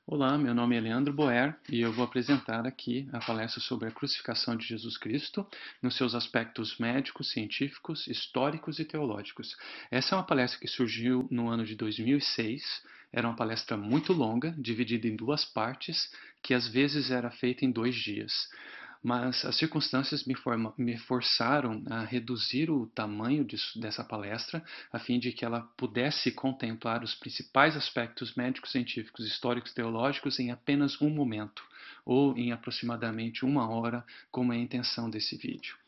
Olá, meu nome é Leandro Boer e eu vou apresentar aqui a palestra sobre a crucificação de Jesus Cristo nos seus aspectos médicos, científicos, históricos e teológicos. Essa é uma palestra que surgiu no ano de 2006. Era uma palestra muito longa, dividida em duas partes, que às vezes era feita em 2 dias. Mas as circunstâncias me forçaram a reduzir o tamanho dessa palestra, a fim de que ela pudesse contemplar os principais aspectos médicos, científicos, históricos, teológicos em apenas um momento, ou em aproximadamente 1 hora, como é a intenção desse vídeo.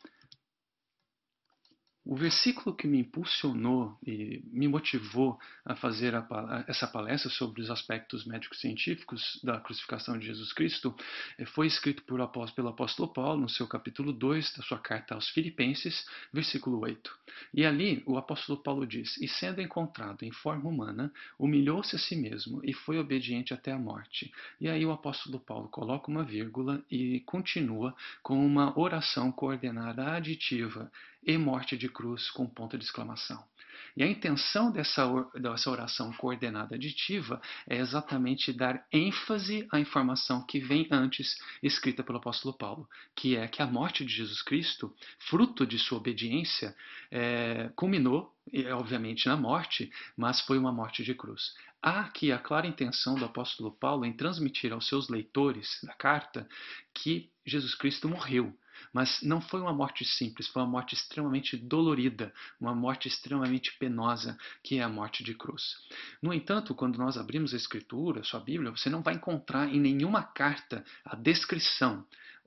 O versículo que me impulsionou e me motivou a fazer essa palestra sobre os aspectos médico-científicos da crucificação de Jesus Cristo foi escrito pelo apóstolo Paulo no seu capítulo 2 da sua carta aos Filipenses, versículo 8. E ali o apóstolo Paulo diz: E sendo encontrado em forma humana, humilhou-se a si mesmo e foi obediente até a morte. E aí o apóstolo Paulo coloca uma vírgula e continua com uma oração coordenada aditiva e morte de cruz com ponto de exclamação. E a intenção dessa oração coordenada aditiva é exatamente dar ênfase à informação que vem antes, escrita pelo apóstolo Paulo, que é que a morte de Jesus Cristo, fruto de sua obediência, culminou, obviamente, na morte, mas foi uma morte de cruz. Há aqui a clara intenção do apóstolo Paulo em transmitir aos seus leitores da carta que Jesus Cristo morreu. Mas não foi uma morte simples, foi uma morte extremamente dolorida, uma morte extremamente penosa, que é a morte de cruz. No entanto, quando nós abrimos a Escritura, a sua Bíblia, você não vai encontrar em nenhuma carta a descrição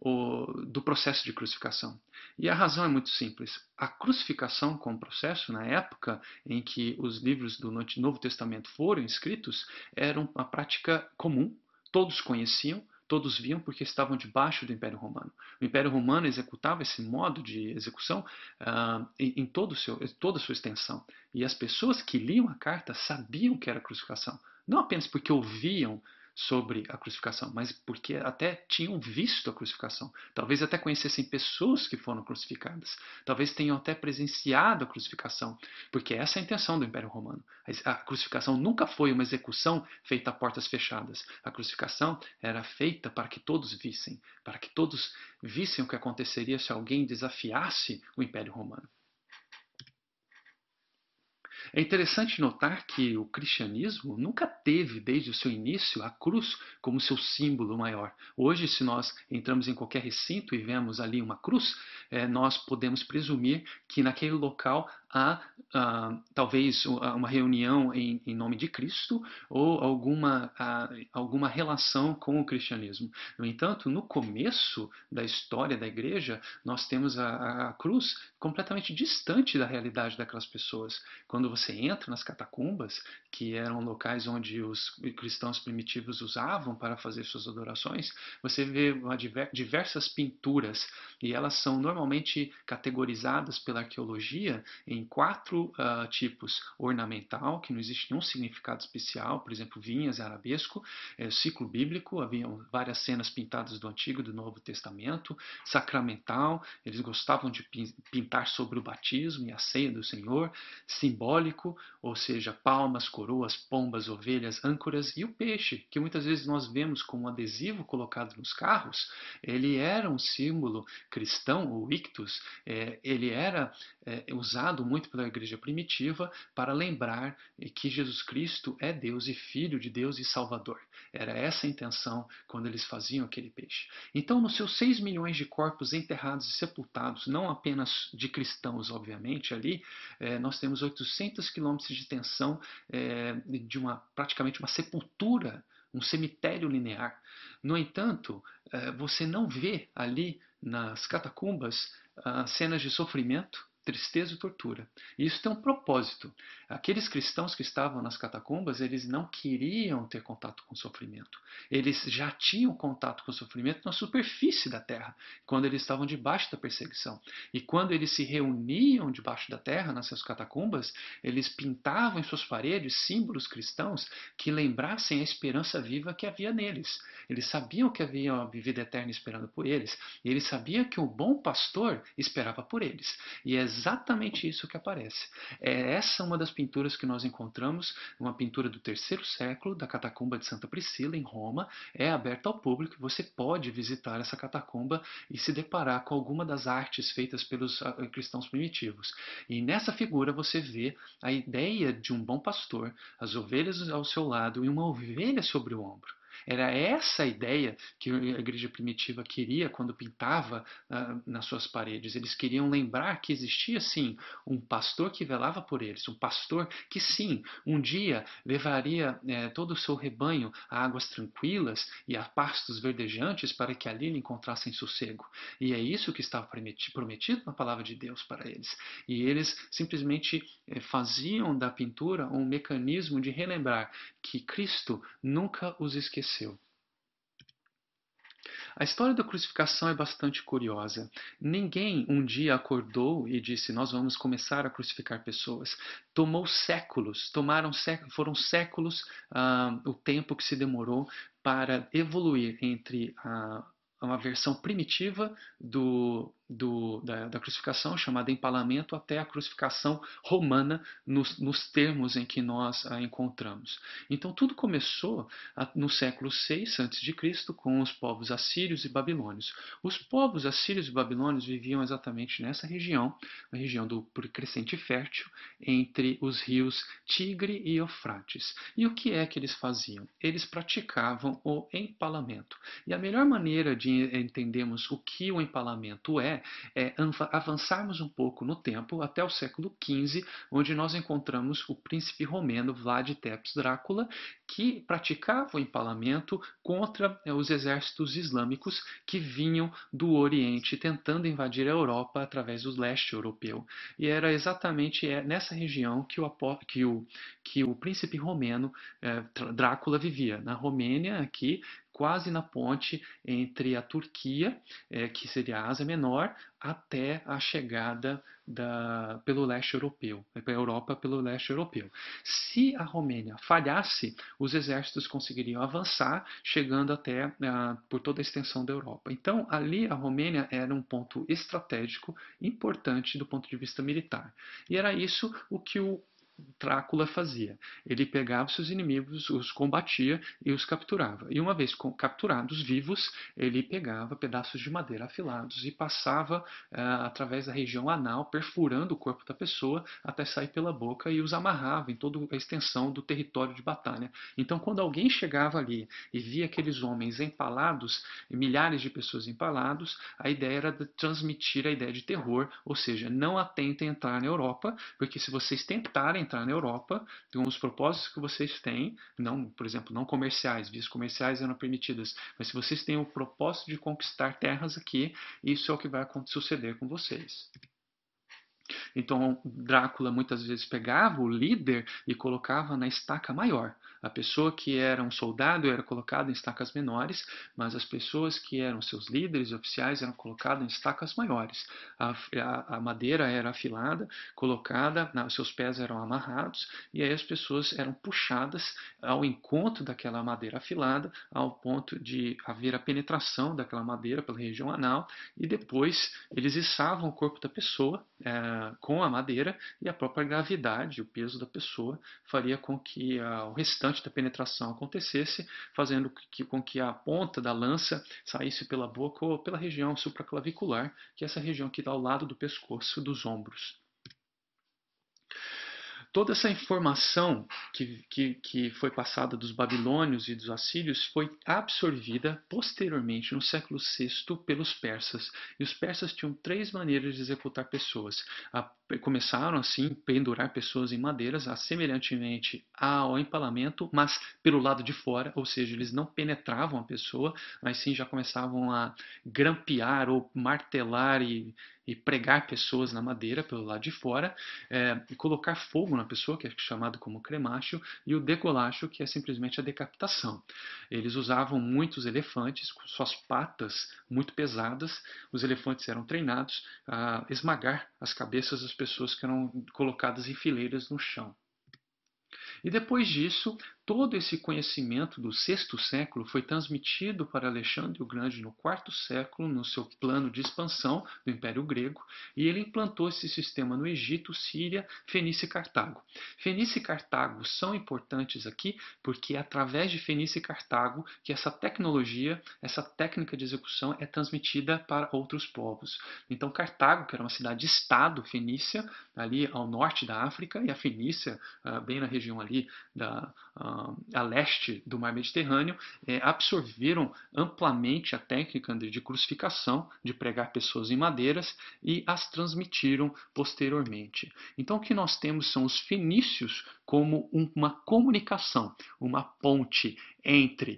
do processo de crucificação. E a razão é muito simples. A crucificação como processo, na época em que os livros do Novo Testamento foram escritos, era uma prática comum, todos conheciam, todos viam porque estavam debaixo do Império Romano. O Império Romano executava esse modo de execução em toda a sua extensão. E as pessoas que liam a carta sabiam que era crucificação. Não apenas porque ouviam sobre a crucificação, mas porque até tinham visto a crucificação. Talvez até conhecessem pessoas que foram crucificadas. Talvez tenham até presenciado a crucificação, porque essa é a intenção do Império Romano. A crucificação nunca foi uma execução feita a portas fechadas. A crucificação era feita para que todos vissem, para que todos vissem o que aconteceria se alguém desafiasse o Império Romano. É interessante notar que o cristianismo nunca teve, desde o seu início, a cruz como seu símbolo maior. Hoje, se nós entramos em qualquer recinto e vemos ali uma cruz, nós podemos presumir que naquele local há talvez uma reunião em nome de Cristo ou alguma relação com o cristianismo. No entanto, no começo da história da igreja, nós temos a cruz completamente distante da realidade daquelas pessoas. Quando você entra nas catacumbas, que eram locais onde os cristãos primitivos usavam para fazer suas adorações, você vê diversas pinturas, e elas são normalmente categorizadas pela arqueologia em 4 tipos: ornamental, que não existe nenhum significado especial, por exemplo, vinhas e arabesco; ciclo bíblico, haviam várias cenas pintadas do Antigo e do Novo Testamento; sacramental, eles gostavam de pintar sobre o batismo e a ceia do Senhor; simbólico, ou seja, palmas, coroas, pombas, ovelhas, âncoras; e o peixe, que muitas vezes nós vemos como um adesivo colocado nos carros. Ele era um símbolo cristão, o ictus. Ele era usado muito pela igreja primitiva para lembrar que Jesus Cristo é Deus e Filho de Deus e Salvador. Era essa a intenção quando eles faziam aquele peixe. Então, nos seus 6 milhões de corpos enterrados e sepultados, não apenas de cristãos, obviamente, ali, nós temos 800 quilômetros de extensão de praticamente uma sepultura, um cemitério linear. No entanto, você não vê ali nas catacumbas cenas de sofrimento, tristeza e tortura. E isso tem um propósito. Aqueles cristãos que estavam nas catacumbas, eles não queriam ter contato com o sofrimento. Eles já tinham contato com o sofrimento na superfície da terra, quando eles estavam debaixo da perseguição. E quando eles se reuniam debaixo da terra, nessas catacumbas, eles pintavam em suas paredes símbolos cristãos que lembrassem a esperança viva que havia neles. Eles sabiam que havia uma vida eterna esperando por eles, e eles sabiam que o bom pastor esperava por eles. E é exatamente isso que aparece. É essa uma das pinturas que nós encontramos, uma pintura do terceiro século, da catacumba de Santa Priscila, em Roma. É aberta ao público, você pode visitar essa catacumba e se deparar com alguma das artes feitas pelos cristãos primitivos. E nessa figura você vê a ideia de um bom pastor, as ovelhas ao seu lado e uma ovelha sobre o ombro. Era essa a ideia que a igreja primitiva queria quando pintava nas suas paredes. Eles queriam lembrar que existia, sim, um pastor que velava por eles, um pastor que, sim, um dia levaria todo o seu rebanho a águas tranquilas e a pastos verdejantes para que ali encontrassem sossego. E é isso que estava prometido na palavra de Deus para eles. E eles simplesmente faziam da pintura um mecanismo de relembrar que Cristo nunca os esqueceu. A história da crucificação é bastante curiosa. Ninguém um dia acordou e disse: nós vamos começar a crucificar pessoas. Foram séculos o tempo que se demorou para evoluir entre uma versão primitiva da crucificação, chamada empalamento, até a crucificação romana, nos termos em que nós a encontramos. Então, tudo começou no século VI a.C., com os povos assírios e babilônios. Os povos assírios e babilônios viviam exatamente nessa região, a região do crescente fértil, entre os rios Tigre e Eufrates. E o que é que eles faziam? Eles praticavam o empalamento. E a melhor maneira de entendermos o que o empalamento é avançarmos um pouco no tempo até o século XV, onde nós encontramos o príncipe romeno Vlad Tepes Drácula, que praticava o empalamento contra os exércitos islâmicos que vinham do Oriente tentando invadir a Europa através do leste europeu. E era exatamente nessa região que o príncipe romeno Drácula vivia, na Romênia, aqui, quase na ponte entre a Turquia, que seria a Ásia Menor, até a chegada pelo leste europeu, para a Europa pelo leste europeu. Se a Romênia falhasse, os exércitos conseguiriam avançar, chegando até por toda a extensão da Europa. Então, ali a Romênia era um ponto estratégico importante do ponto de vista militar. E era isso o que o Drácula fazia. Ele pegava seus inimigos, os combatia e os capturava. E uma vez capturados vivos, ele pegava pedaços de madeira afilados e passava através da região anal, perfurando o corpo da pessoa até sair pela boca e os amarrava em toda a extensão do território de batalha. Então, quando alguém chegava ali e via aqueles homens empalados, milhares de pessoas empalados, a ideia era de transmitir a ideia de terror, ou seja, não atentem entrar na Europa, porque se vocês tentarem entrar na Europa, com os propósitos que vocês têm, não, por exemplo, não comerciais, vias comerciais eram permitidas, mas se vocês têm o propósito de conquistar terras aqui, isso é o que vai suceder com vocês. Então, Drácula muitas vezes pegava o líder e colocava na estaca maior. A pessoa que era um soldado era colocada em estacas menores, mas as pessoas que eram seus líderes oficiais eram colocadas em estacas maiores. A madeira era afilada, colocada, seus pés eram amarrados, e aí as pessoas eram puxadas ao encontro daquela madeira afilada, ao ponto de haver a penetração daquela madeira pela região anal, e depois eles içavam o corpo da pessoa com a madeira, e a própria gravidade, o peso da pessoa, faria com que o restante da penetração acontecesse, fazendo com que a ponta da lança saísse pela boca ou pela região supraclavicular, que é essa região que dá ao lado do pescoço, dos ombros. Toda essa informação que foi passada dos babilônios e dos assírios foi absorvida posteriormente no século VI pelos persas. E os persas tinham 3 maneiras de executar pessoas. Começaram assim a pendurar pessoas em madeiras, semelhantemente ao empalamento, mas pelo lado de fora, ou seja, eles não penetravam a pessoa, mas sim já começavam a grampear ou martelar e pregar pessoas na madeira pelo lado de fora, e colocar fogo na pessoa, que é chamado como cremacho, e o decolacho, que é simplesmente a decapitação. Eles usavam muitos elefantes, com suas patas muito pesadas. Os elefantes eram treinados a esmagar as cabeças das pessoas que eram colocadas em fileiras no chão. E depois disso, todo esse conhecimento do sexto século foi transmitido para Alexandre o Grande no quarto século, no seu plano de expansão do Império Grego, e ele implantou esse sistema no Egito, Síria, Fenícia e Cartago. Fenícia e Cartago são importantes aqui porque é através de Fenícia e Cartago que essa tecnologia, essa técnica de execução é transmitida para outros povos. Então, Cartago, que era uma cidade-estado fenícia, ali ao norte da África, e a Fenícia, bem na região ali a leste do mar Mediterrâneo, absorveram amplamente a técnica de crucificação, de pregar pessoas em madeiras, e as transmitiram posteriormente. Então, o que nós temos são os fenícios como uma comunicação, uma ponte entre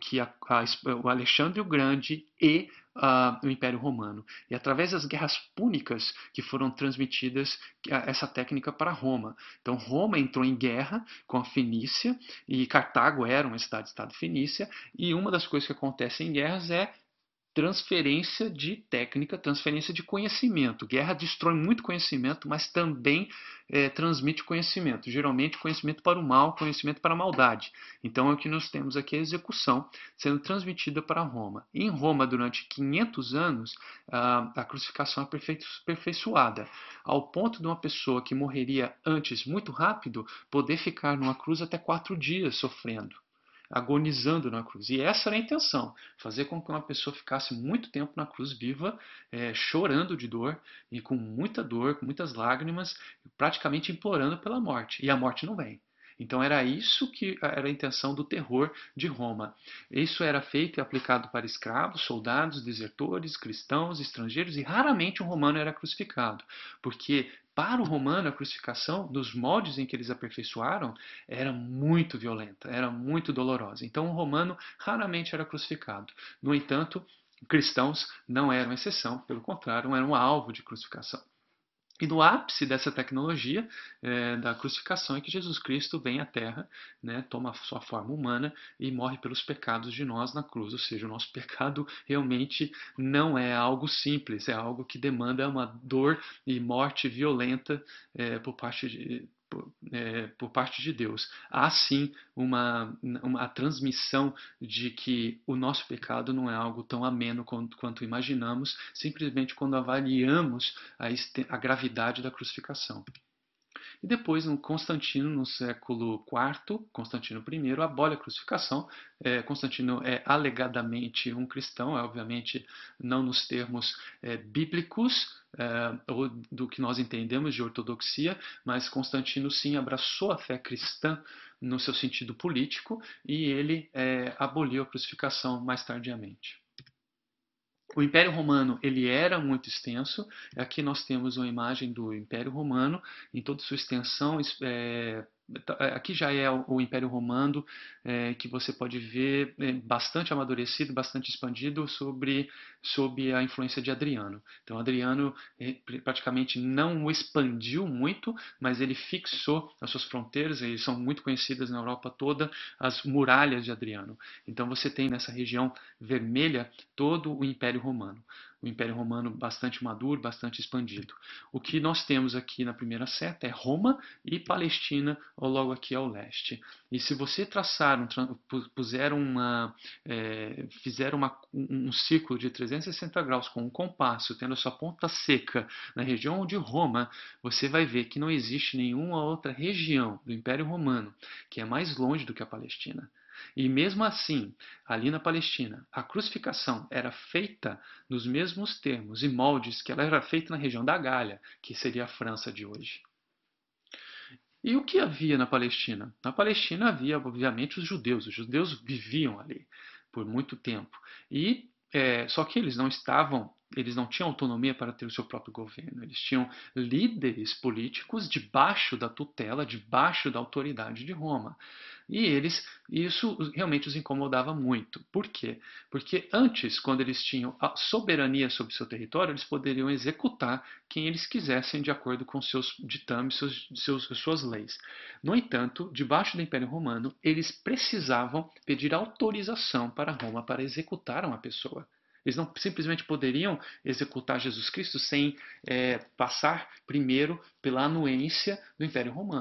o Alexandre o Grande e o Império Romano. E através das guerras púnicas que foram transmitidas essa técnica para Roma. Então Roma entrou em guerra com a Fenícia e Cartago era uma cidade-estado fenícia, e uma das coisas que acontece em guerras é transferência de técnica, transferência de conhecimento. Guerra destrói muito conhecimento, mas também transmite conhecimento. Geralmente conhecimento para o mal, conhecimento para a maldade. Então é o que nós temos aqui, a execução sendo transmitida para Roma. Em Roma, durante 500 anos, a crucificação é aperfeiçoada, ao ponto de uma pessoa que morreria antes muito rápido poder ficar numa cruz até 4 dias sofrendo, agonizando na cruz. E essa era a intenção, fazer com que uma pessoa ficasse muito tempo na cruz viva, chorando de dor, e com muita dor, com muitas lágrimas, praticamente implorando pela morte. E a morte não vem. Então era isso que era a intenção do terror de Roma. Isso era feito e aplicado para escravos, soldados, desertores, cristãos, estrangeiros, e raramente um romano era crucificado, porque para o romano, a crucificação, nos moldes em que eles aperfeiçoaram, era muito violenta, era muito dolorosa. Então, o romano raramente era crucificado. No entanto, cristãos não eram exceção, pelo contrário, eram alvo de crucificação. E no ápice dessa tecnologia da crucificação é que Jesus Cristo vem à Terra, né, toma a sua forma humana e morre pelos pecados de nós na cruz. Ou seja, o nosso pecado realmente não é algo simples, é algo que demanda uma dor e morte violenta por parte de Deus. Há sim uma transmissão de que o nosso pecado não é algo tão ameno quanto imaginamos, simplesmente quando avaliamos a gravidade da crucificação. E depois, Constantino, no século IV, Constantino I, abole a crucificação. Constantino é alegadamente um cristão, obviamente não nos termos bíblicos, ou do que nós entendemos de ortodoxia, mas Constantino sim abraçou a fé cristã no seu sentido político, e ele aboliu a crucificação mais tardiamente. O Império Romano ele era muito extenso. Aqui nós temos uma imagem do Império Romano em toda sua extensão. Aqui já é o Império Romano, que você pode ver bastante amadurecido, bastante expandido sob a influência de Adriano. Então Adriano praticamente não o expandiu muito, mas ele fixou as suas fronteiras, e são muito conhecidas na Europa toda as muralhas de Adriano. Então você tem nessa região vermelha todo o Império Romano. O Império Romano bastante maduro, bastante expandido. O que nós temos aqui na primeira seta é Roma e Palestina, logo aqui ao leste. E se você fizeram um círculo de 360 graus com um compasso, tendo a sua ponta seca na região de Roma, você vai ver que não existe nenhuma outra região do Império Romano que é mais longe do que a Palestina. E mesmo assim, ali na Palestina, a crucificação era feita nos mesmos termos e moldes que ela era feita na região da Gália, que seria a França de hoje. E o que havia na Palestina? Na Palestina havia, obviamente, os judeus. Os judeus viviam ali por muito tempo. Só que eles não tinham autonomia para ter o seu próprio governo. Eles tinham líderes políticos debaixo da tutela, debaixo da autoridade de Roma. E isso realmente os incomodava muito. Por quê? Porque antes, quando eles tinham a soberania sobre seu território, eles poderiam executar quem eles quisessem de acordo com seus ditames, suas leis. No entanto, debaixo do Império Romano, eles precisavam pedir autorização para Roma para executar uma pessoa. Eles não simplesmente poderiam executar Jesus Cristo sem passar primeiro pela anuência do Império Romano.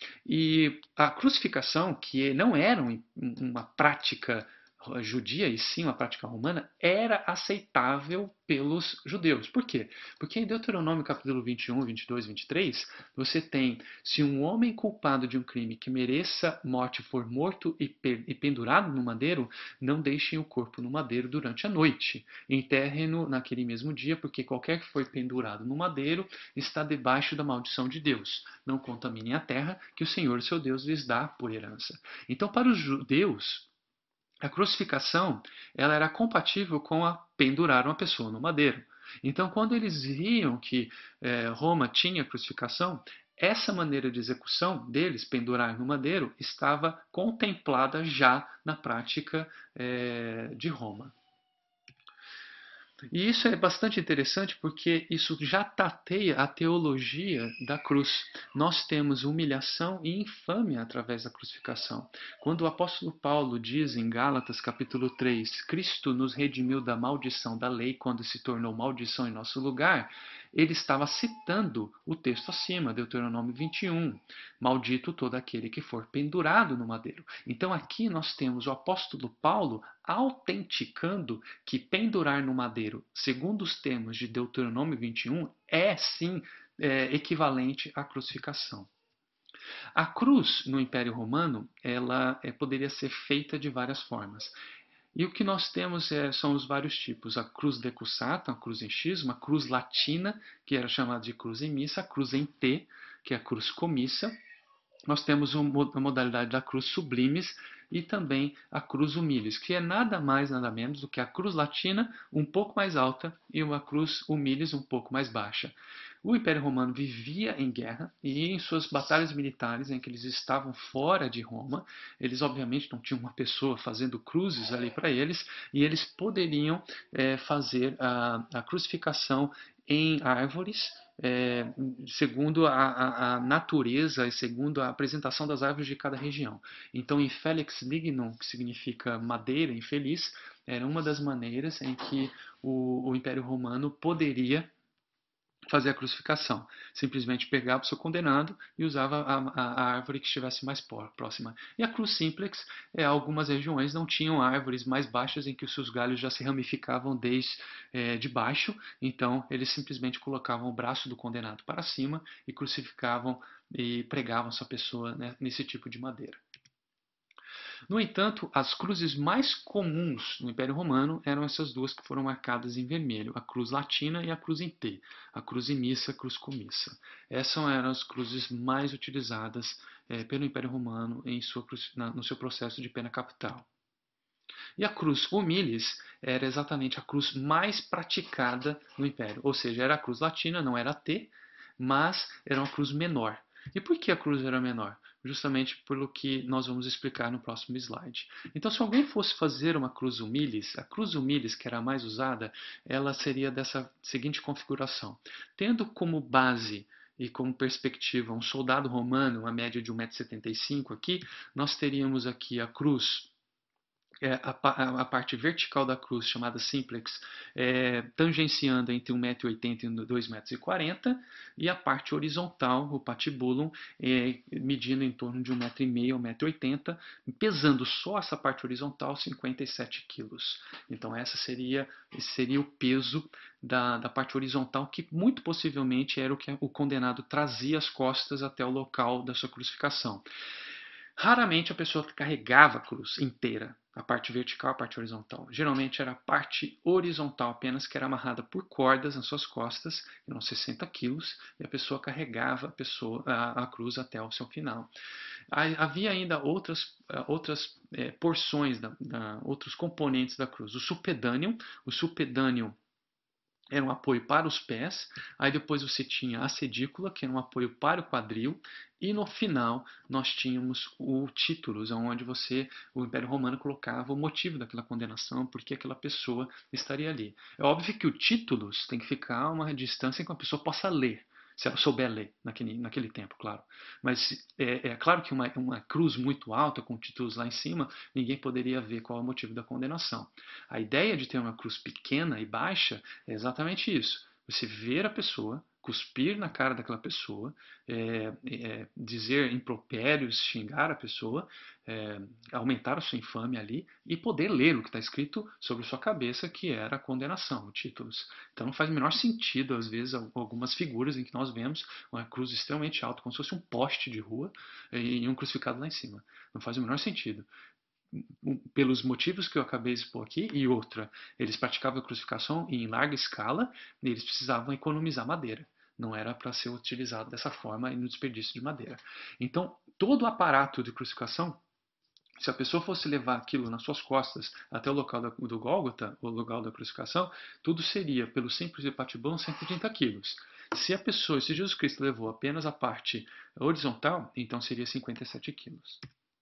E a crucificação, que não era uma prática judia e sim uma prática romana, era aceitável pelos judeus. Por quê? Porque em Deuteronômio capítulo 21, 22, 23, você tem: se um homem culpado de um crime que mereça morte for morto e pendurado no madeiro, não deixem o corpo no madeiro durante a noite. Enterrem-no naquele mesmo dia, porque qualquer que for pendurado no madeiro está debaixo da maldição de Deus. Não contaminem a terra que o Senhor, seu Deus, lhes dá por herança. Então, para os judeus, a crucificação ela era compatível com a pendurar uma pessoa no madeiro. Então, quando eles viam que Roma tinha crucificação, essa maneira de execução deles, pendurar no madeiro, estava contemplada já na prática de Roma. E isso é bastante interessante porque isso já tateia a teologia da cruz. Nós temos humilhação e infâmia através da crucificação. Quando o apóstolo Paulo diz em Gálatas capítulo 3, Cristo nos redimiu da maldição da lei quando se tornou maldição em nosso lugar, ele estava citando o texto acima, Deuteronômio 21, maldito todo aquele que for pendurado no madeiro. Então aqui nós temos o apóstolo Paulo autenticando que pendurar no madeiro, segundo os termos de Deuteronômio 21, é sim equivalente à crucificação. A cruz no Império Romano, ela poderia ser feita de várias formas. E o que nós temos são os vários tipos: a cruz decussata, a cruz em X, uma cruz latina, que era chamada de cruz em missa, a cruz em T, que é a cruz comissa. Nós temos a modalidade da cruz sublimes e também a cruz humildes, que é nada mais, nada menos do que a cruz latina um pouco mais alta e uma cruz humildes um pouco mais baixa. O Império Romano vivia em guerra e em suas batalhas militares, em que eles estavam fora de Roma, eles obviamente não tinham uma pessoa fazendo cruzes ali para eles, e eles poderiam fazer a crucificação em árvores, segundo a natureza e segundo a apresentação das árvores de cada região. Então, em Felix Lignum, que significa madeira infeliz, era uma das maneiras em que o Império Romano poderia fazer a crucificação. Simplesmente pegava o seu condenado e usava a árvore que estivesse mais próxima. E a cruz simplex, algumas regiões não tinham árvores mais baixas em que os seus galhos já se ramificavam desde de baixo, então eles simplesmente colocavam o braço do condenado para cima e crucificavam e pregavam essa pessoa, né, nesse tipo de madeira. No entanto, as cruzes mais comuns no Império Romano eram essas duas que foram marcadas em vermelho: a cruz latina e a cruz em T, a cruz em missa, a cruz comissa. Essas eram as cruzes mais utilizadas pelo Império Romano no seu processo de pena capital. E a cruz humilis era exatamente a cruz mais praticada no Império, ou seja, era a cruz latina, não era a T, mas era uma cruz menor. E por que a cruz era menor? Justamente pelo que nós vamos explicar no próximo slide. Então, se alguém fosse fazer uma cruz humilis, a cruz humilis, que era a mais usada, ela seria dessa seguinte configuração: tendo como base e como perspectiva um soldado romano, uma média de 1,75 m aqui, nós teríamos aqui a cruz, a parte vertical da cruz, chamada simplex, tangenciando entre 1,80 m e 2,40 m, e a parte horizontal, o patibulum, medindo em torno de 1,5 m a 1,80 m, pesando só essa parte horizontal 57 kg. Então esse seria o peso da parte horizontal, que muito possivelmente era o que o condenado trazia às costas até o local da sua crucificação. Raramente a pessoa carregava a cruz inteira, a parte vertical, a parte horizontal. Geralmente era a parte horizontal apenas, que era amarrada por cordas nas suas costas, que eram 60 quilos, e a pessoa carregava a cruz até o seu final. Havia ainda outras porções, outros componentes da cruz. O supedânium era um apoio para os pés, aí depois você tinha a sedícula, que era um apoio para o quadril, e no final nós tínhamos o titulus, onde o Império Romano colocava o motivo daquela condenação, porque aquela pessoa estaria ali. É óbvio que o titulus tem que ficar a uma distância em que a pessoa possa ler, se ela souber ler naquele tempo, claro. Mas é claro que uma cruz muito alta, com títulos lá em cima, ninguém poderia ver qual é o motivo da condenação. A ideia de ter uma cruz pequena e baixa é exatamente isso: você ver a pessoa, cuspir na cara daquela pessoa, dizer impropérios, xingar a pessoa, aumentar a sua infâmia ali e poder ler o que está escrito sobre sua cabeça, que era a condenação, títulos. Então não faz o menor sentido, às vezes, algumas figuras em que nós vemos uma cruz extremamente alta, como se fosse um poste de rua e um crucificado lá em cima. Não faz o menor sentido. Pelos motivos que eu acabei de expor aqui, e outra, eles praticavam a crucificação em larga escala e eles precisavam economizar madeira. Não era para ser utilizado dessa forma e no desperdício de madeira. Então, todo o aparato de crucificação, se a pessoa fosse levar aquilo nas suas costas até o local do Gólgota, o local da crucificação, tudo seria, pelo simples hepatibão, 130 quilos. Se Jesus Cristo levou apenas a parte horizontal, então seria 57 quilos.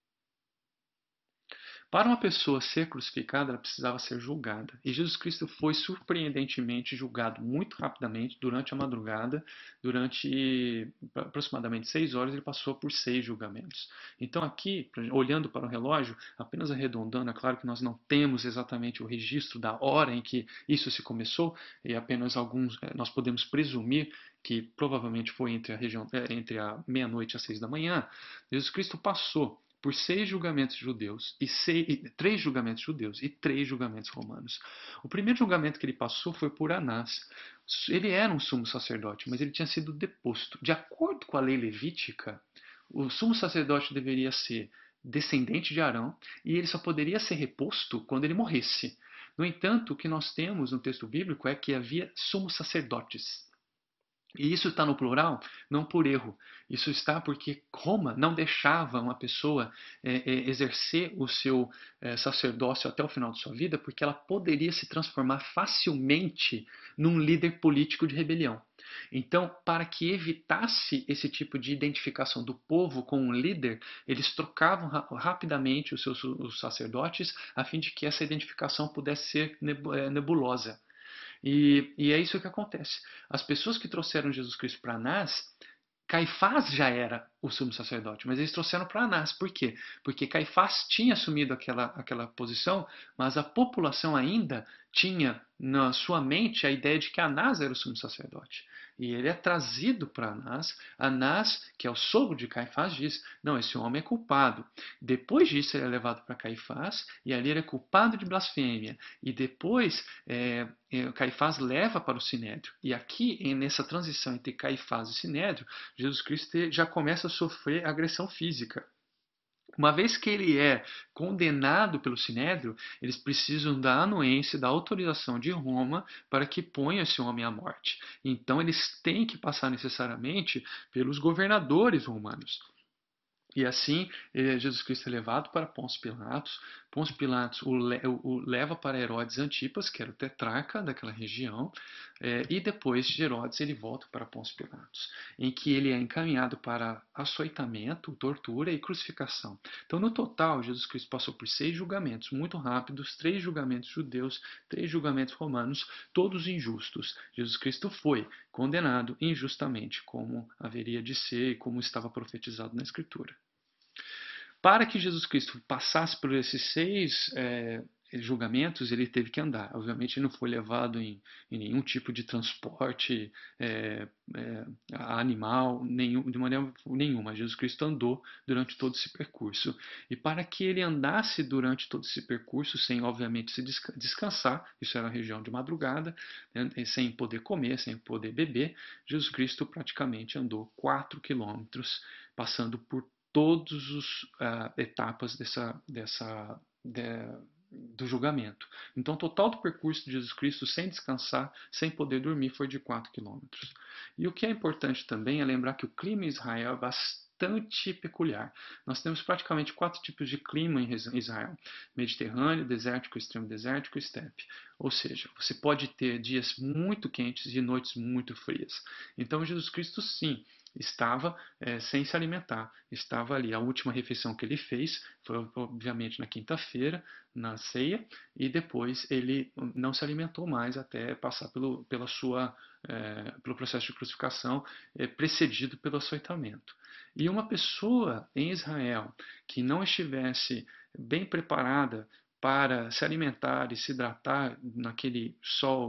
Para uma pessoa ser crucificada, ela precisava ser julgada. E Jesus Cristo foi surpreendentemente julgado muito rapidamente durante a madrugada. Durante aproximadamente 6 horas, ele passou por 6 julgamentos. Então, aqui, olhando para o relógio, apenas arredondando, é claro que nós não temos exatamente o registro da hora em que isso se começou, e apenas nós podemos presumir que provavelmente foi entre a meia-noite e as 6 da manhã. Jesus Cristo passou por 6 julgamentos judeus e 3 julgamentos judeus e 3 julgamentos romanos. O primeiro julgamento que ele passou foi por Anás. Ele era um sumo sacerdote, mas ele tinha sido deposto. De acordo com a lei levítica, o sumo sacerdote deveria ser descendente de Arão e ele só poderia ser reposto quando ele morresse. No entanto, o que nós temos no texto bíblico é que havia sumos sacerdotes. E isso está no plural não por erro. Isso está porque Roma não deixava uma pessoa exercer o seu sacerdócio até o final de sua vida, porque ela poderia se transformar facilmente num líder político de rebelião. Então, para que evitasse esse tipo de identificação do povo com um líder, eles trocavam rapidamente os sacerdotes, a fim de que essa identificação pudesse ser nebulosa. E é isso que acontece. As pessoas que trouxeram Jesus Cristo para Anás, Caifás já era o sumo sacerdote, mas eles trouxeram para Anás. Por quê? Porque Caifás tinha assumido aquela posição, mas a população ainda tinha na sua mente a ideia de que Anás era o sumo sacerdote. E ele é trazido para Anás. Anás, que é o sogro de Caifás, diz: não, esse homem é culpado. Depois disso, ele é levado para Caifás, e ali ele é culpado de blasfêmia. E depois, Caifás leva para o Sinédrio. E aqui, nessa transição entre Caifás e Sinédrio, Jesus Cristo já começa a sofrer agressão física. Uma vez que ele é condenado pelo Sinédrio, eles precisam da anuência, da autorização de Roma para que ponham esse homem à morte. Então eles têm que passar necessariamente pelos governadores romanos. E assim, Jesus Cristo é levado para Pôncio Pilatos. Pôncio Pilatos o leva para Herodes Antipas, que era o tetrarca daquela região. E depois de Herodes, ele volta para Pôncio Pilatos, em que ele é encaminhado para açoitamento, tortura e crucificação. Então, no total, Jesus Cristo passou por 6 julgamentos muito rápidos, 3 julgamentos judeus, 3 julgamentos romanos, todos injustos. Jesus Cristo foi condenado injustamente, como haveria de ser e como estava profetizado na Escritura. Para que Jesus Cristo passasse por esses 6 julgamentos, ele teve que andar. Obviamente, ele não foi levado em nenhum tipo de transporte animal, de maneira nenhuma. Jesus Cristo andou durante todo esse percurso. E para que ele andasse durante todo esse percurso, sem, obviamente, se descansar, isso era a região de madrugada, né, sem poder comer, sem poder beber, Jesus Cristo praticamente andou 4 quilômetros, passando por todas as etapas do julgamento. Então, o total do percurso de Jesus Cristo, sem descansar, sem poder dormir, foi de 4 quilômetros. E o que é importante também é lembrar que o clima em Israel é bastante peculiar. Nós temos praticamente 4 tipos de clima em Israel: Mediterrâneo, desértico, extremo desértico e estepe. Ou seja, você pode ter dias muito quentes e noites muito frias. Então, Jesus Cristo, sim, estava sem se alimentar, estava ali. A última refeição que ele fez foi, obviamente, na quinta-feira, na ceia, e depois ele não se alimentou mais até passar pelo processo de crucificação, precedido pelo açoitamento. E uma pessoa em Israel que não estivesse bem preparada para se alimentar e se hidratar naquele sol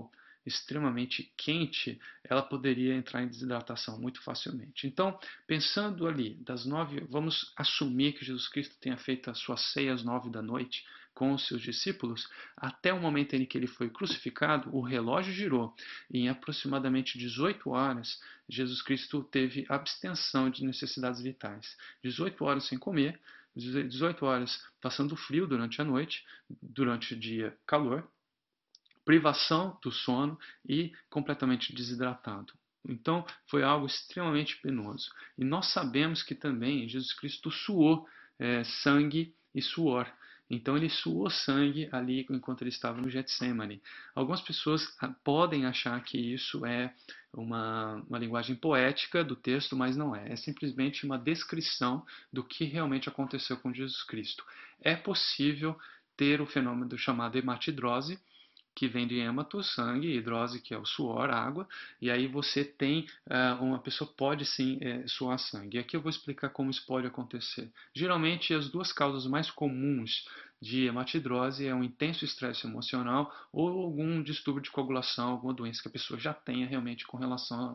extremamente quente, ela poderia entrar em desidratação muito facilmente. Então, pensando ali, das 9, vamos assumir que Jesus Cristo tenha feito a sua ceia às 9 da noite com os seus discípulos, até o momento em que ele foi crucificado, o relógio girou e em aproximadamente 18 horas, Jesus Cristo teve abstenção de necessidades vitais. 18 horas sem comer, 18 horas passando frio durante a noite, durante o dia calor, privação do sono e completamente desidratado. Então, foi algo extremamente penoso. E nós sabemos que também Jesus Cristo suou sangue e suor. Então, ele suou sangue ali enquanto ele estava no Getsemane. Algumas pessoas podem achar que isso é uma linguagem poética do texto, mas não é. É simplesmente uma descrição do que realmente aconteceu com Jesus Cristo. É possível ter o fenômeno chamado hematidrose, que vem de hematos, sangue, e hidrose, que é o suor, a água, e aí você tem, uma pessoa pode sim suar sangue. E aqui eu vou explicar como isso pode acontecer. Geralmente, as duas causas mais comuns de hematidrose é um intenso estresse emocional ou algum distúrbio de coagulação, alguma doença que a pessoa já tenha realmente com relação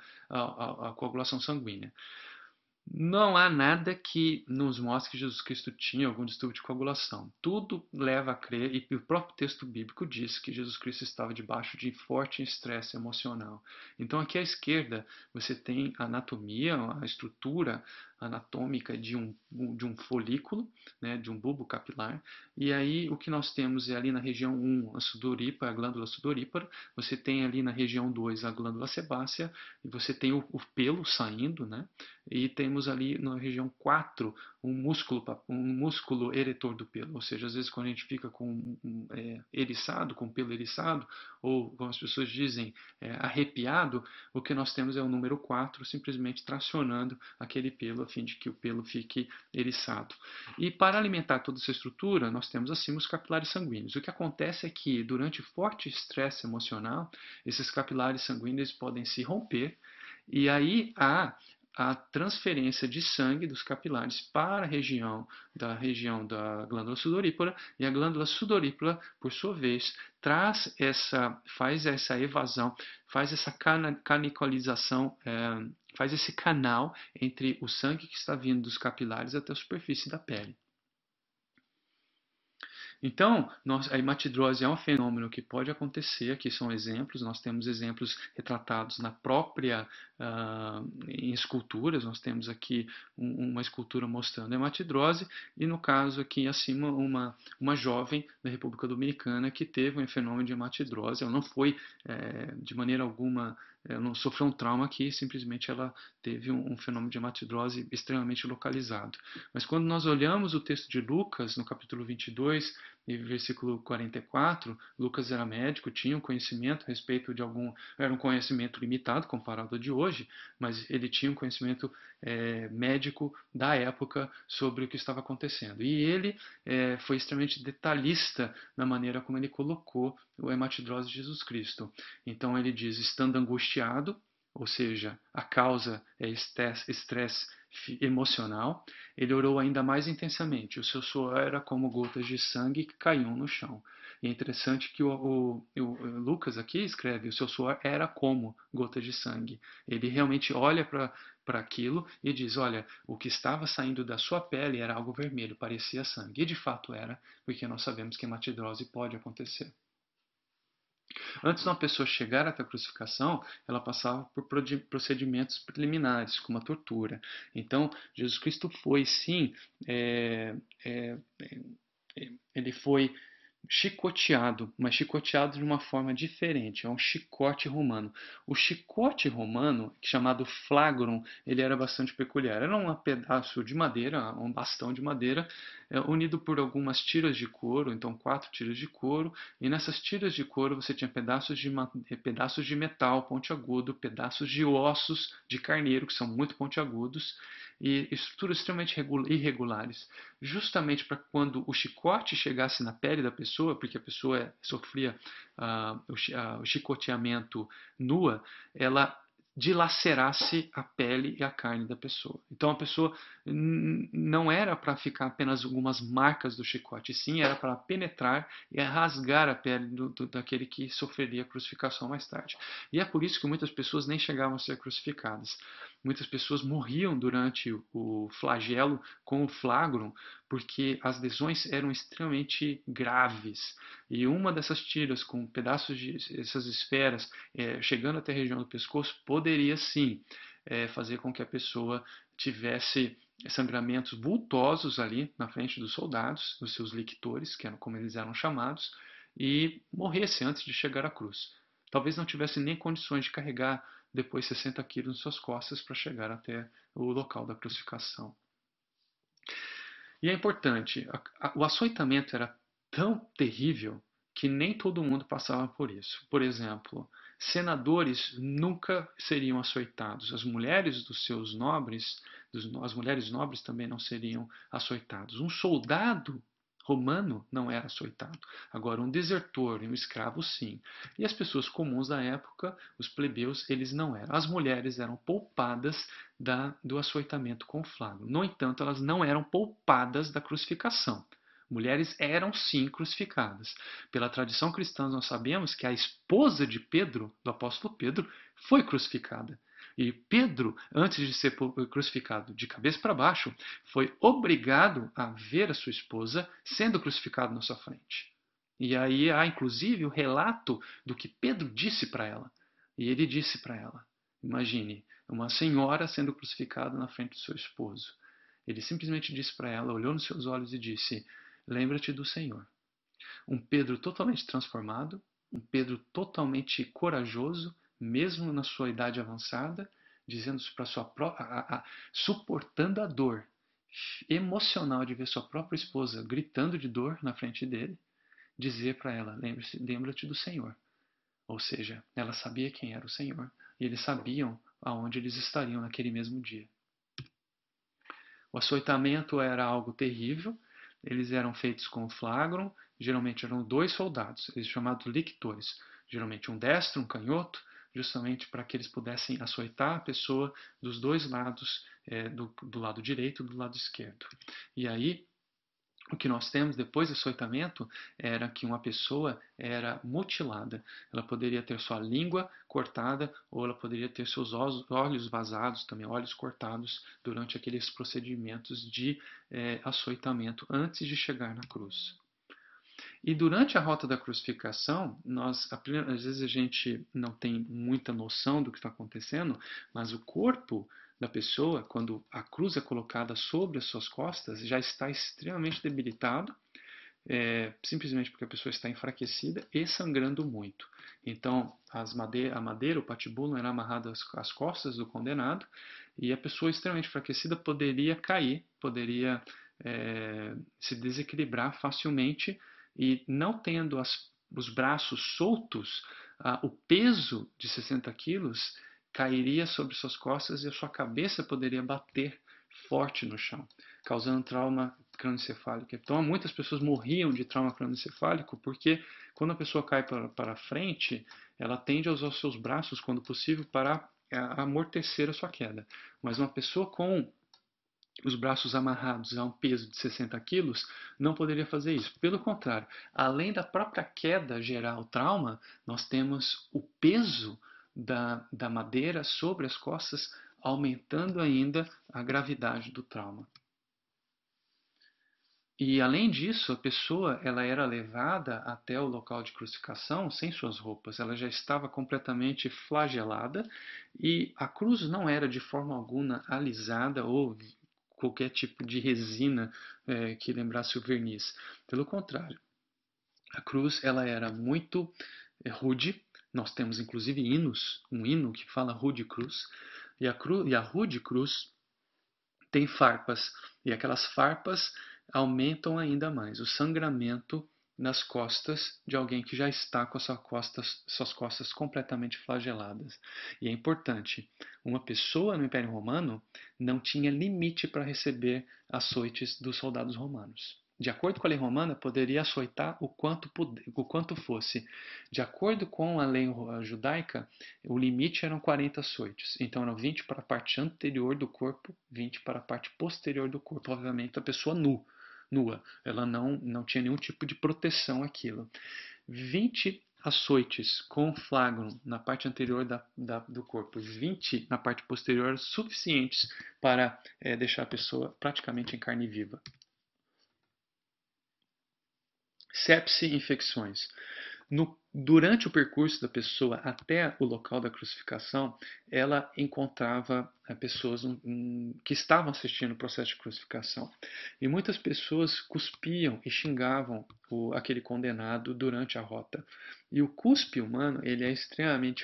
à coagulação sanguínea. Não há nada que nos mostre que Jesus Cristo tinha algum distúrbio de coagulação. Tudo leva a crer, e o próprio texto bíblico diz que Jesus Cristo estava debaixo de forte estresse emocional. Então, aqui à esquerda, você tem a anatomia, a estrutura anatômica de um folículo, né, de um bulbo capilar. E aí, o que nós temos é ali na região 1, a sudorípara, a glândula sudorípara. Você tem ali na região 2, a glândula sebácea. E você tem o pelo saindo, né? E temos ali na região 4 um músculo eretor do pelo, ou seja, às vezes quando a gente fica com eriçado, com pelo eriçado, ou como as pessoas dizem, arrepiado, o que nós temos é o número 4 simplesmente tracionando aquele pelo a fim de que o pelo fique eriçado. E para alimentar toda essa estrutura, nós temos acima os capilares sanguíneos. O que acontece é que durante forte estresse emocional, esses capilares sanguíneos podem se romper e aí há a transferência de sangue dos capilares para a região da glândula sudorípara, e a glândula sudorípara, por sua vez, faz essa evasão, faz essa canicolização, faz esse canal entre o sangue que está vindo dos capilares até a superfície da pele. Então, a hematidrose é um fenômeno que pode acontecer, aqui são exemplos, nós temos exemplos retratados na própria, em esculturas, nós temos aqui uma escultura mostrando a hematidrose, e no caso aqui acima, uma jovem da República Dominicana que teve um fenômeno de hematidrose, ela não foi de maneira alguma, ela não sofreu um trauma aqui, simplesmente ela teve um fenômeno de hematidrose extremamente localizado. Mas quando nós olhamos o texto de Lucas, no capítulo 22, e versículo 44, Lucas era médico, tinha um conhecimento a respeito de era um conhecimento limitado comparado ao de hoje, mas ele tinha um conhecimento médico da época sobre o que estava acontecendo. E ele foi extremamente detalhista na maneira como ele colocou o hematidrose de Jesus Cristo. Então ele diz, estando angustiado, ou seja, a causa é estresse emocional, ele orou ainda mais intensamente. O seu suor era como gotas de sangue que caíam no chão. E é interessante que o Lucas aqui escreve, o seu suor era como gotas de sangue. Ele realmente olha para aquilo e diz, olha, o que estava saindo da sua pele era algo vermelho, parecia sangue. E de fato era, porque nós sabemos que hematidrose pode acontecer. Antes de uma pessoa chegar até a crucificação, ela passava por procedimentos preliminares, como a tortura. Então, Jesus Cristo foi, sim, ele foi chicoteado, mas chicoteado de uma forma diferente, é um chicote romano. O chicote romano, chamado flagrum, ele era bastante peculiar. Era um pedaço de madeira, um bastão de madeira, unido por algumas tiras de couro, então 4 tiras de couro, e nessas tiras de couro você tinha pedaços de metal pontiagudo, pedaços de ossos de carneiro, que são muito pontiagudos, e estruturas extremamente irregulares, justamente para quando o chicote chegasse na pele da pessoa, porque a pessoa sofria o chicoteamento nua, ela dilacerasse a pele e a carne da pessoa. Então a pessoa não era para ficar apenas algumas marcas do chicote, sim era para penetrar e rasgar a pele daquele que sofreria a crucificação mais tarde. E é por isso que muitas pessoas nem chegavam a ser crucificadas. Muitas pessoas morriam durante o flagelo com o flagrum, porque as lesões eram extremamente graves. E uma dessas tiras com pedaços de essas esferas chegando até a região do pescoço poderia sim fazer com que a pessoa tivesse sangramentos vultosos ali na frente dos soldados, dos seus lictores, que eram como eles eram chamados, e morresse antes de chegar à cruz. Talvez não tivesse nem condições de carregar depois 60 quilos nas suas costas para chegar até o local da crucificação. E é importante, o açoitamento era tão terrível que nem todo mundo passava por isso. Por exemplo, senadores nunca seriam açoitados. As mulheres dos seus nobres, as mulheres nobres também não seriam açoitados. Um soldado romano não era açoitado. Agora, um desertor e um escravo, sim. E as pessoas comuns da época, os plebeus, eles não eram. As mulheres eram poupadas do açoitamento com flagro. No entanto, elas não eram poupadas da crucificação. Mulheres eram sim crucificadas. Pela tradição cristã, nós sabemos que a esposa de Pedro, do apóstolo Pedro, foi crucificada. E Pedro, antes de ser crucificado de cabeça para baixo, foi obrigado a ver a sua esposa sendo crucificada na sua frente. E aí há inclusive o relato do que Pedro disse para ela. E ele disse para ela: imagine, uma senhora sendo crucificada na frente do seu esposo. Ele simplesmente disse para ela, olhou nos seus olhos e disse: lembra-te do Senhor. Um Pedro totalmente transformado, um Pedro totalmente corajoso, mesmo na sua idade avançada, dizendo para sua própria, suportando a dor emocional de ver sua própria esposa gritando de dor na frente dele, dizer para ela: lembra-te do Senhor. Ou seja, ela sabia quem era o Senhor e eles sabiam aonde eles estariam naquele mesmo dia. O açoitamento era algo terrível. Eles eram feitos com flagrum, geralmente eram 2 soldados, eles chamados lictores, geralmente um destro, um canhoto, justamente para que eles pudessem açoitar a pessoa dos 2 lados, do lado direito e do lado esquerdo. E aí, o que nós temos depois do açoitamento era que uma pessoa era mutilada. Ela poderia ter sua língua cortada ou ela poderia ter seus olhos vazados, também olhos cortados, durante aqueles procedimentos de açoitamento antes de chegar na cruz. E durante a rota da crucificação, às vezes a gente não tem muita noção do que está acontecendo, mas o corpo da pessoa, quando a cruz é colocada sobre as suas costas, já está extremamente debilitado, simplesmente porque a pessoa está enfraquecida e sangrando muito. Então, a madeira, o patíbulo, era amarrado às costas do condenado e a pessoa extremamente enfraquecida poderia cair, poderia se desequilibrar facilmente e não tendo os braços soltos, o peso de 60 quilos cairia sobre suas costas e a sua cabeça poderia bater forte no chão, causando trauma crânioencefálico. Então, muitas pessoas morriam de trauma crânioencefálico porque quando a pessoa cai para frente, ela tende a usar os seus braços, quando possível, para amortecer a sua queda. Mas uma pessoa com os braços amarrados a um peso de 60 quilos, não poderia fazer isso. Pelo contrário, além da própria queda gerar o trauma, nós temos o peso da madeira sobre as costas, aumentando ainda a gravidade do trauma. E além disso, a pessoa ela era levada até o local de crucificação sem suas roupas. Ela já estava completamente flagelada e a cruz não era de forma alguma alisada ou qualquer tipo de resina que lembrasse o verniz. Pelo contrário, a cruz ela era muito rude. Nós temos inclusive hinos, um hino que fala rude cruz. E a rude cruz tem farpas. E aquelas farpas aumentam ainda mais o sangramento nas costas de alguém que já está com suas costas completamente flageladas. E é importante, uma pessoa no Império Romano não tinha limite para receber açoites dos soldados romanos. De acordo com a lei romana, poderia açoitar o quanto fosse. De acordo com a lei judaica, o limite eram 40 açoites. Então eram 20 para a parte anterior do corpo, 20 para a parte posterior do corpo. Obviamente a pessoa nua. Ela não tinha nenhum tipo de proteção àquilo. 20 açoites com flagrum na parte anterior do corpo, 20 na parte posterior, suficientes para deixar a pessoa praticamente em carne viva. Sepse e infecções. Durante o percurso da pessoa até o local da crucificação, ela encontrava pessoas que estavam assistindo o processo de crucificação. E muitas pessoas cuspiam e xingavam aquele condenado durante a rota. E o cuspe humano ele é extremamente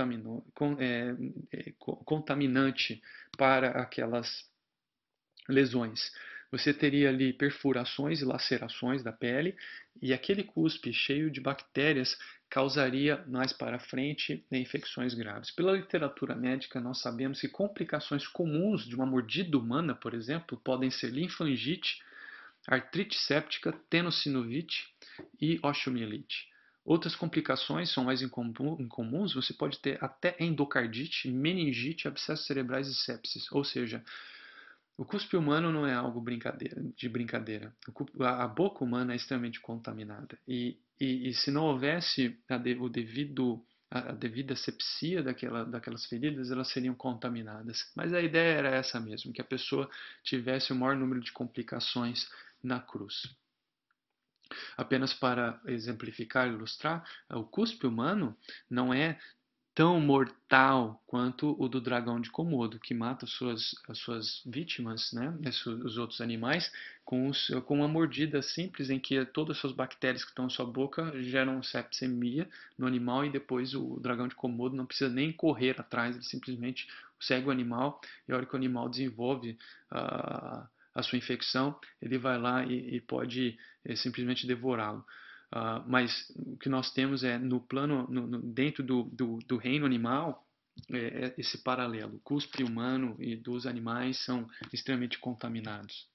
contaminante para aquelas lesões. Você teria ali perfurações e lacerações da pele, e aquele cuspe cheio de bactérias causaria mais para frente infecções graves. Pela literatura médica, nós sabemos que complicações comuns de uma mordida humana, por exemplo, podem ser linfangite, artrite séptica, tenossinovite e osteomielite. Outras complicações são mais incomuns, você pode ter até endocardite, meningite, abscessos cerebrais e sepsis, ou seja, o cuspe humano não é algo de brincadeira. A boca humana é extremamente contaminada. E se não houvesse a devida asepsia daquelas feridas, elas seriam contaminadas. Mas a ideia era essa mesmo, que a pessoa tivesse o maior número de complicações na cruz. Apenas para exemplificar e ilustrar, o cuspe humano não é tão mortal quanto o do dragão de Komodo, que mata as suas vítimas, né, os outros animais, com uma mordida simples em que todas as suas bactérias que estão em sua boca geram sepsemia no animal e depois o dragão de Komodo não precisa nem correr atrás, ele simplesmente segue o animal e a hora que o animal desenvolve a sua infecção, ele vai lá e pode simplesmente devorá-lo. Mas o que nós temos é no plano, dentro do reino animal, esse paralelo. O cuspe humano e dos animais são extremamente contaminados.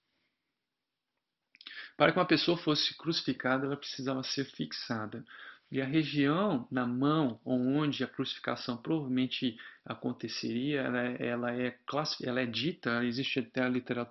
Para que uma pessoa fosse crucificada, ela precisava ser fixada. E a região na mão onde a crucificação provavelmente aconteceria, ela é dita, existe até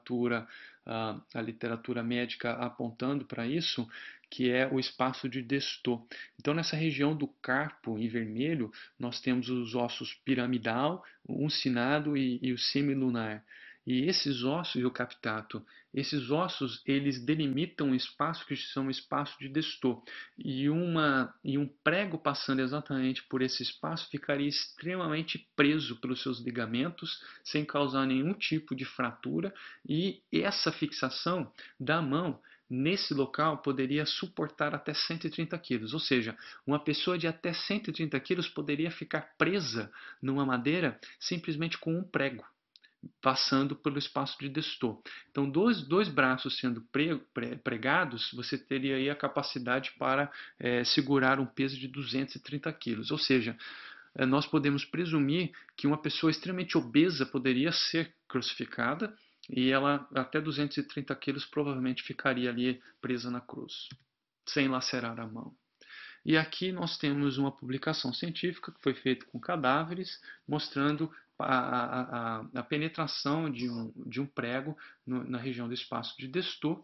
a literatura médica apontando para isso, que é o espaço de Destô. Então, nessa região do carpo em vermelho, nós temos os ossos piramidal, o uncinado e o semilunar. E esses ossos, e o captato, esses ossos, eles delimitam um espaço que são um espaço de Destô. E um prego passando exatamente por esse espaço ficaria extremamente preso pelos seus ligamentos, sem causar nenhum tipo de fratura. E essa fixação da mão nesse local poderia suportar até 130 quilos. Ou seja, uma pessoa de até 130 quilos poderia ficar presa numa madeira simplesmente com um prego passando pelo espaço de Destô. Então, dois braços sendo pregados, você teria aí a capacidade para segurar um peso de 230 quilos. Ou seja, nós podemos presumir que uma pessoa extremamente obesa poderia ser crucificada e ela, até 230 quilos, provavelmente ficaria ali presa na cruz, sem lacerar a mão. E aqui nós temos uma publicação científica que foi feita com cadáveres, mostrando a penetração de um prego na região do espaço de Destô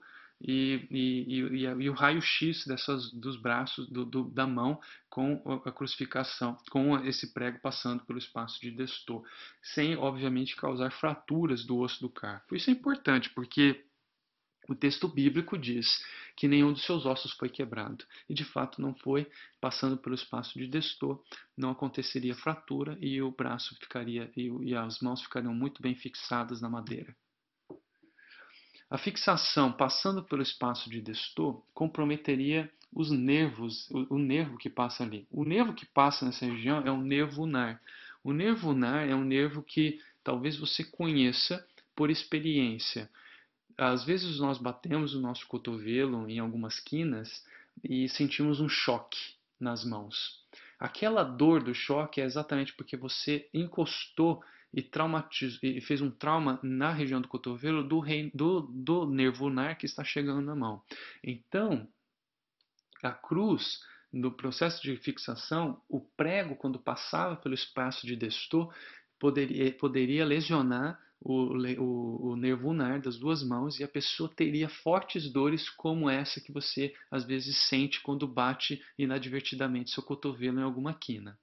e o raio-x dos braços, da mão, com a crucificação, com esse prego passando pelo espaço de Destô, sem, obviamente, causar fraturas do osso do carpo. Isso é importante, porque o texto bíblico diz que nenhum dos seus ossos foi quebrado. E de fato não foi, passando pelo espaço de Destô, não aconteceria fratura e o braço ficaria e as mãos ficariam muito bem fixadas na madeira. A fixação passando pelo espaço de Destô comprometeria os nervos, o nervo que passa ali. O nervo que passa nessa região é o nervo ulnar. O nervo ulnar é um nervo que talvez você conheça por experiência. Às vezes nós batemos o nosso cotovelo em algumas quinas e sentimos um choque nas mãos. Aquela dor do choque é exatamente porque você encostou e fez um trauma na região do cotovelo do nervo ulnar que está chegando na mão. Então, a cruz, no processo de fixação, o prego, quando passava pelo espaço de Destot, poderia lesionar o nervo ulnar das duas mãos e a pessoa teria fortes dores como essa que você às vezes sente quando bate inadvertidamente seu cotovelo em alguma quina.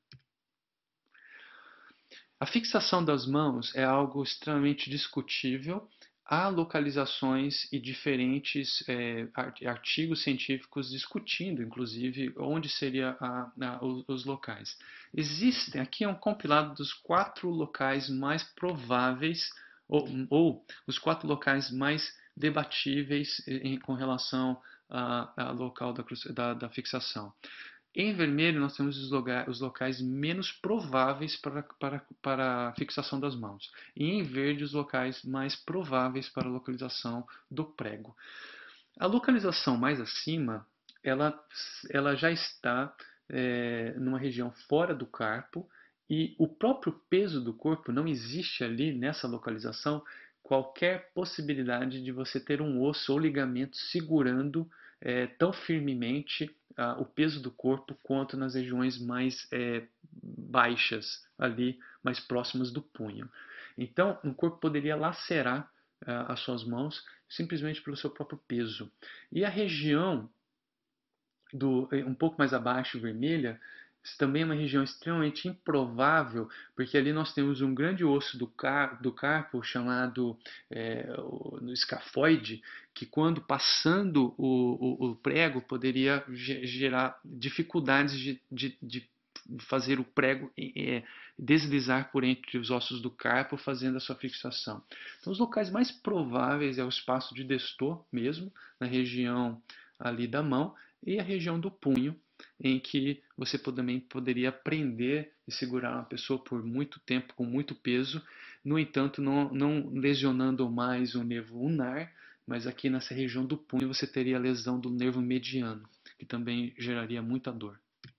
A fixação das mãos é algo extremamente discutível. Há localizações e diferentes artigos científicos discutindo, inclusive, onde seriam os locais. Existem, aqui é um compilado dos 4 locais mais prováveis, ou os 4 locais mais debatíveis com relação ao local da fixação. Em vermelho, nós temos os locais menos prováveis para a fixação das mãos. E em verde, os locais mais prováveis para a localização do prego. A localização mais acima, ela já está numa região fora do carpo e o próprio peso do corpo não existe ali nessa localização qualquer possibilidade de você ter um osso ou ligamento segurando tão firmemente o peso do corpo quanto nas regiões mais baixas, ali mais próximas do punho. Então, o corpo poderia lacerar as suas mãos simplesmente pelo seu próprio peso. E a região um pouco mais abaixo, vermelha, também é uma região extremamente improvável, porque ali nós temos um grande osso do carpo chamado no escafoide, que quando passando o prego poderia gerar dificuldades de fazer o prego deslizar por entre os ossos do carpo, fazendo a sua fixação. Então, os locais mais prováveis é o espaço de Destot mesmo, na região ali da mão, e a região do punho, em que você também poderia prender e segurar uma pessoa por muito tempo, com muito peso, no entanto, não lesionando mais o nervo ulnar, mas aqui nessa região do punho você teria a lesão do nervo mediano, que também geraria muita dor.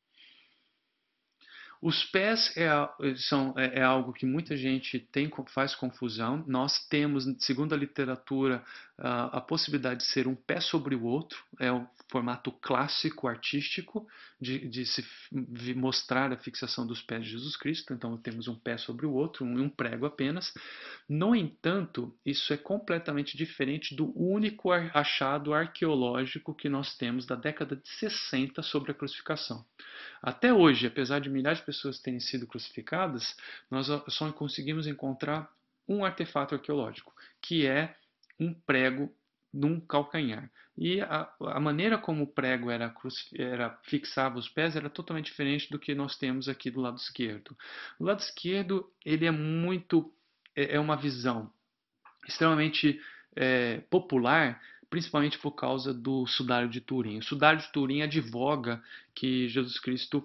Os pés é algo que muita gente faz confusão. Nós temos, segundo a literatura, a possibilidade de ser um pé sobre o outro. É o formato clássico artístico de se mostrar a fixação dos pés de Jesus Cristo. Então temos um pé sobre o outro, um prego apenas. No entanto, isso é completamente diferente do único achado arqueológico que nós temos da década de 60 sobre a crucificação. Até hoje, apesar de milhares de pessoas terem sido crucificadas, nós só conseguimos encontrar um artefato arqueológico, que é um prego num calcanhar. E a maneira como o prego fixava os pés era totalmente diferente do que nós temos aqui do lado esquerdo. O lado esquerdo ele é uma visão extremamente popular, principalmente por causa do Sudário de Turim. O Sudário de Turim advoga que Jesus Cristo,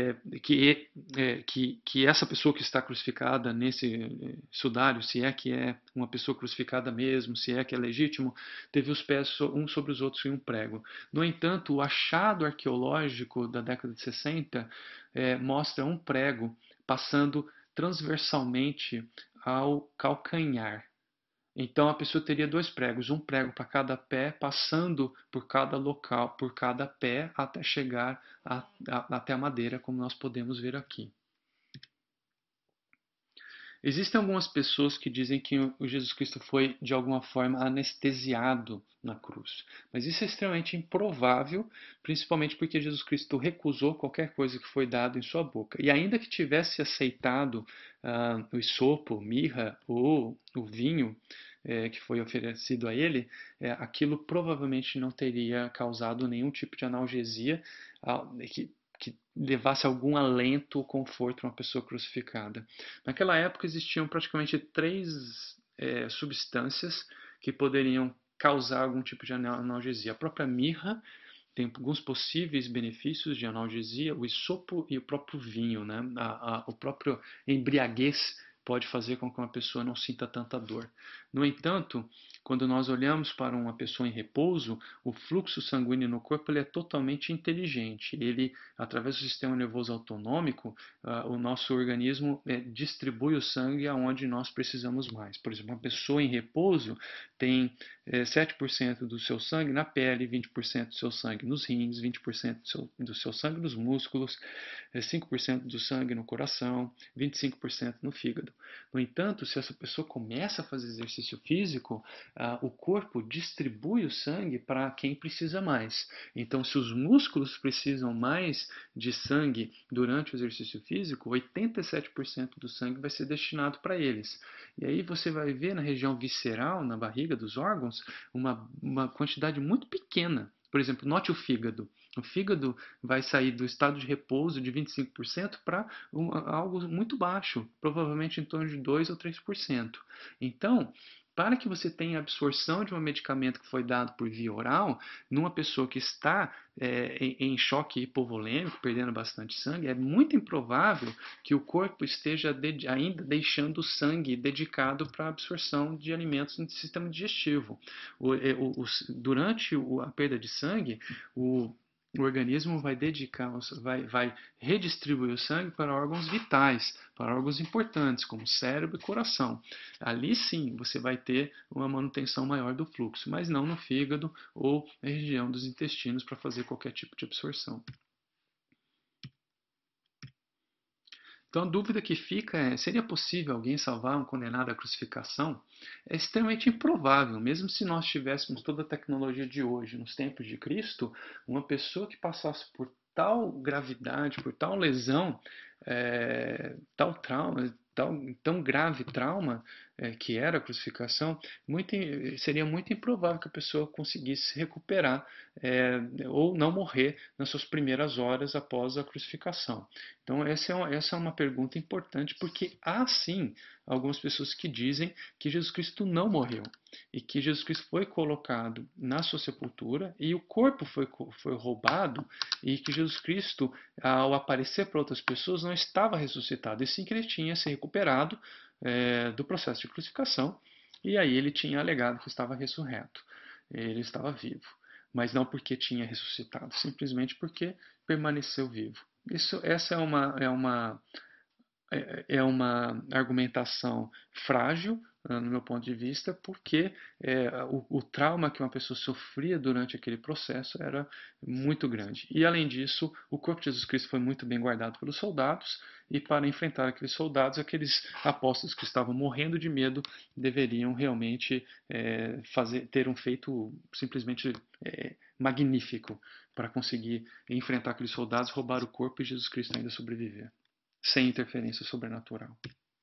que essa pessoa que está crucificada nesse sudário, se é que é uma pessoa crucificada mesmo, se é que é legítimo, teve os pés uns sobre os outros em um prego. No entanto, o achado arqueológico da década de 60 mostra um prego passando transversalmente ao calcanhar. Então a pessoa teria 2 pregos, um prego para cada pé, passando por cada local, por cada pé, até chegar até a madeira, como nós podemos ver aqui. Existem algumas pessoas que dizem que o Jesus Cristo foi, de alguma forma, anestesiado na cruz. Mas isso é extremamente improvável, principalmente porque Jesus Cristo recusou qualquer coisa que foi dado em sua boca. E ainda que tivesse aceitado o isopo, mirra ou o vinho que foi oferecido a ele, aquilo provavelmente não teria causado nenhum tipo de analgesia que levasse algum alento ou conforto a uma pessoa crucificada. Naquela época existiam praticamente 3 substâncias que poderiam causar algum tipo de analgesia. A própria mirra tem alguns possíveis benefícios de analgesia, o isopo e o próprio vinho, né? O próprio embriaguez pode fazer com que uma pessoa não sinta tanta dor. No entanto, quando nós olhamos para uma pessoa em repouso, o fluxo sanguíneo no corpo ele é totalmente inteligente. Ele, através do sistema nervoso autonômico, o nosso organismo distribui o sangue aonde nós precisamos mais. Por exemplo, uma pessoa em repouso tem 7% do seu sangue na pele, 20% do seu sangue nos rins, 20% do seu sangue nos músculos, 5% do sangue no coração, 25% no fígado. No entanto, se essa pessoa começa a fazer exercício físico, o corpo distribui o sangue para quem precisa mais. Então, se os músculos precisam mais de sangue durante o exercício físico, 87% do sangue vai ser destinado para eles. E aí você vai ver na região visceral, na barriga dos órgãos, uma quantidade muito pequena. Por exemplo, note o fígado. O fígado vai sair do estado de repouso de 25% para algo muito baixo, provavelmente em torno de 2 ou 3%. Então, para que você tenha absorção de um medicamento que foi dado por via oral, numa pessoa que está em choque hipovolêmico, perdendo bastante sangue, é muito improvável que o corpo esteja ainda deixando sangue dedicado para a absorção de alimentos no sistema digestivo. Durante a perda de sangue, o organismo vai redistribuir o sangue para órgãos vitais, para órgãos importantes, como cérebro e coração. Ali sim você vai ter uma manutenção maior do fluxo, mas não no fígado ou na região dos intestinos para fazer qualquer tipo de absorção. Então a dúvida que fica é: seria possível alguém salvar um condenado à crucificação? É extremamente improvável, mesmo se nós tivéssemos toda a tecnologia de hoje, nos tempos de Cristo, uma pessoa que passasse por tal gravidade, por tal lesão, tal trauma, tão grave trauma que era a crucificação, seria muito improvável que a pessoa conseguisse se recuperar ou não morrer nas suas primeiras horas após a crucificação. Então, essa é uma pergunta importante, porque há sim algumas pessoas que dizem que Jesus Cristo não morreu e que Jesus Cristo foi colocado na sua sepultura e o corpo foi roubado e que Jesus Cristo, ao aparecer para outras pessoas, não estava ressuscitado, e sim que ele tinha se recuperado do processo de crucificação, e aí ele tinha alegado que estava ressurreto, ele estava vivo, mas não porque tinha ressuscitado, simplesmente porque permaneceu vivo. Essa é uma argumentação frágil, no meu ponto de vista, porque o trauma que uma pessoa sofria durante aquele processo era muito grande. E, além disso, o corpo de Jesus Cristo foi muito bem guardado pelos soldados, e para enfrentar aqueles soldados, aqueles apóstolos que estavam morrendo de medo deveriam realmente ter um feito simplesmente magnífico para conseguir enfrentar aqueles soldados, roubar o corpo e Jesus Cristo ainda sobreviver sem interferência sobrenatural.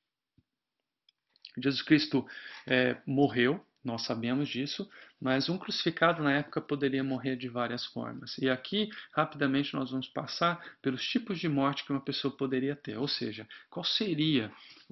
Jesus Cristo morreu, nós sabemos disso, mas um crucificado na época poderia morrer de várias formas. E aqui, rapidamente, nós vamos passar pelos tipos de morte que uma pessoa poderia ter. Ou seja, qual seria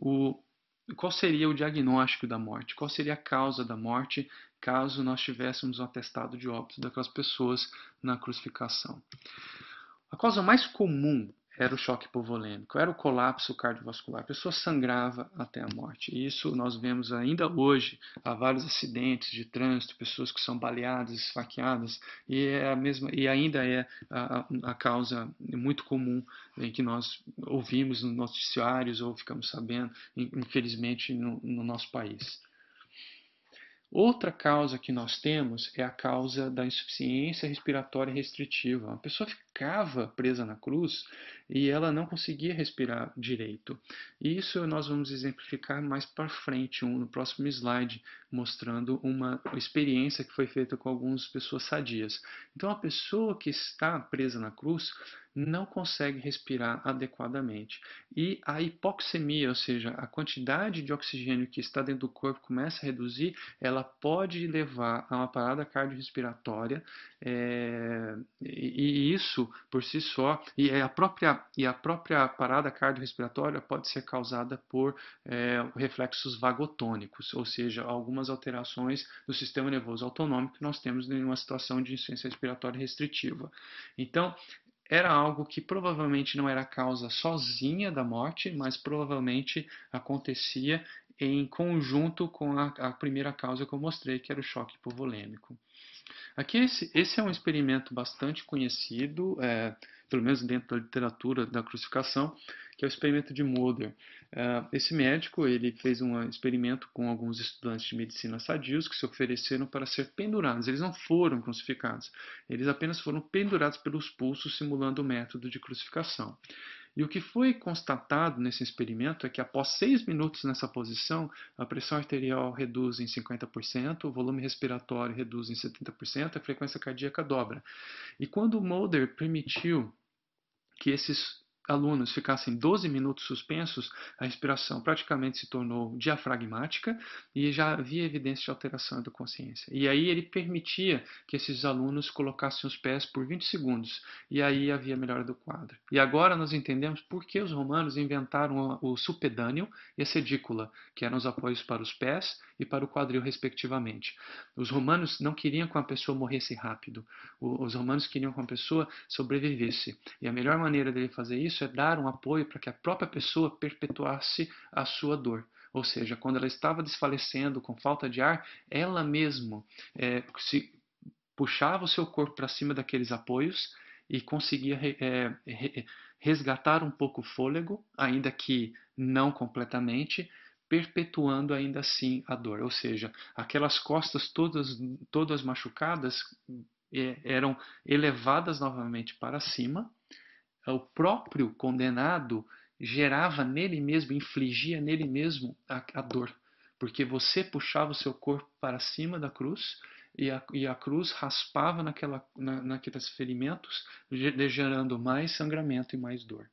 o diagnóstico da morte? Qual seria a causa da morte caso nós tivéssemos um atestado de óbito daquelas pessoas na crucificação? A causa mais comum era o choque hipovolêmico, era o colapso cardiovascular. A pessoa sangrava até a morte. E isso nós vemos ainda hoje. Há vários acidentes de trânsito, pessoas que são baleadas, esfaqueadas, e ainda é a causa muito comum em que nós ouvimos nos noticiários ou ficamos sabendo, infelizmente, no nosso país. Outra causa que nós temos é a causa da insuficiência respiratória restritiva. A pessoa ficava presa na cruz e ela não conseguia respirar direito. E isso nós vamos exemplificar mais para frente, no próximo slide, mostrando uma experiência que foi feita com algumas pessoas sadias. Então, a pessoa que está presa na cruz não consegue respirar adequadamente. E a hipoxemia, ou seja, a quantidade de oxigênio que está dentro do corpo começa a reduzir, ela pode levar a uma parada cardiorrespiratória, e isso por si só, e a própria parada cardiorrespiratória pode ser causada por reflexos vagotônicos, ou seja, algumas alterações do sistema nervoso autonômico que nós temos em uma situação de insuficiência respiratória restritiva. Então, era algo que provavelmente não era a causa sozinha da morte, mas provavelmente acontecia em conjunto com a primeira causa que eu mostrei, que era o choque hipovolêmico. Aqui esse é um experimento bastante conhecido, pelo menos dentro da literatura da crucificação, que é o experimento de Mulder. Esse médico ele fez um experimento com alguns estudantes de medicina sadios que se ofereceram para ser pendurados. Eles não foram crucificados, eles apenas foram pendurados pelos pulsos, simulando o método de crucificação. E o que foi constatado nesse experimento é que após 6 minutos nessa posição, a pressão arterial reduz em 50%, o volume respiratório reduz em 70%, a frequência cardíaca dobra. E quando o Mulder permitiu que esses alunos ficassem 12 minutos suspensos, a respiração praticamente se tornou diafragmática e já havia evidência de alteração da consciência. E aí ele permitia que esses alunos colocassem os pés por 20 segundos e aí havia melhora do quadro. E agora nós entendemos por que os romanos inventaram o supedâneo e a sedícula, que eram os apoios para os pés e para o quadril, respectivamente. Os romanos não queriam que uma pessoa morresse rápido. Os romanos queriam que uma pessoa sobrevivesse. E a melhor maneira dele fazer isso é dar um apoio para que a própria pessoa perpetuasse a sua dor. Ou seja, quando ela estava desfalecendo, com falta de ar, ela mesma se puxava o seu corpo para cima daqueles apoios e conseguia resgatar um pouco o fôlego, ainda que não completamente, perpetuando ainda assim a dor. Ou seja, aquelas costas todas machucadas eram elevadas novamente para cima. O próprio condenado gerava nele mesmo, infligia nele mesmo a dor, porque você puxava o seu corpo para cima da cruz e a cruz raspava naqueles ferimentos, gerando mais sangramento e mais dor.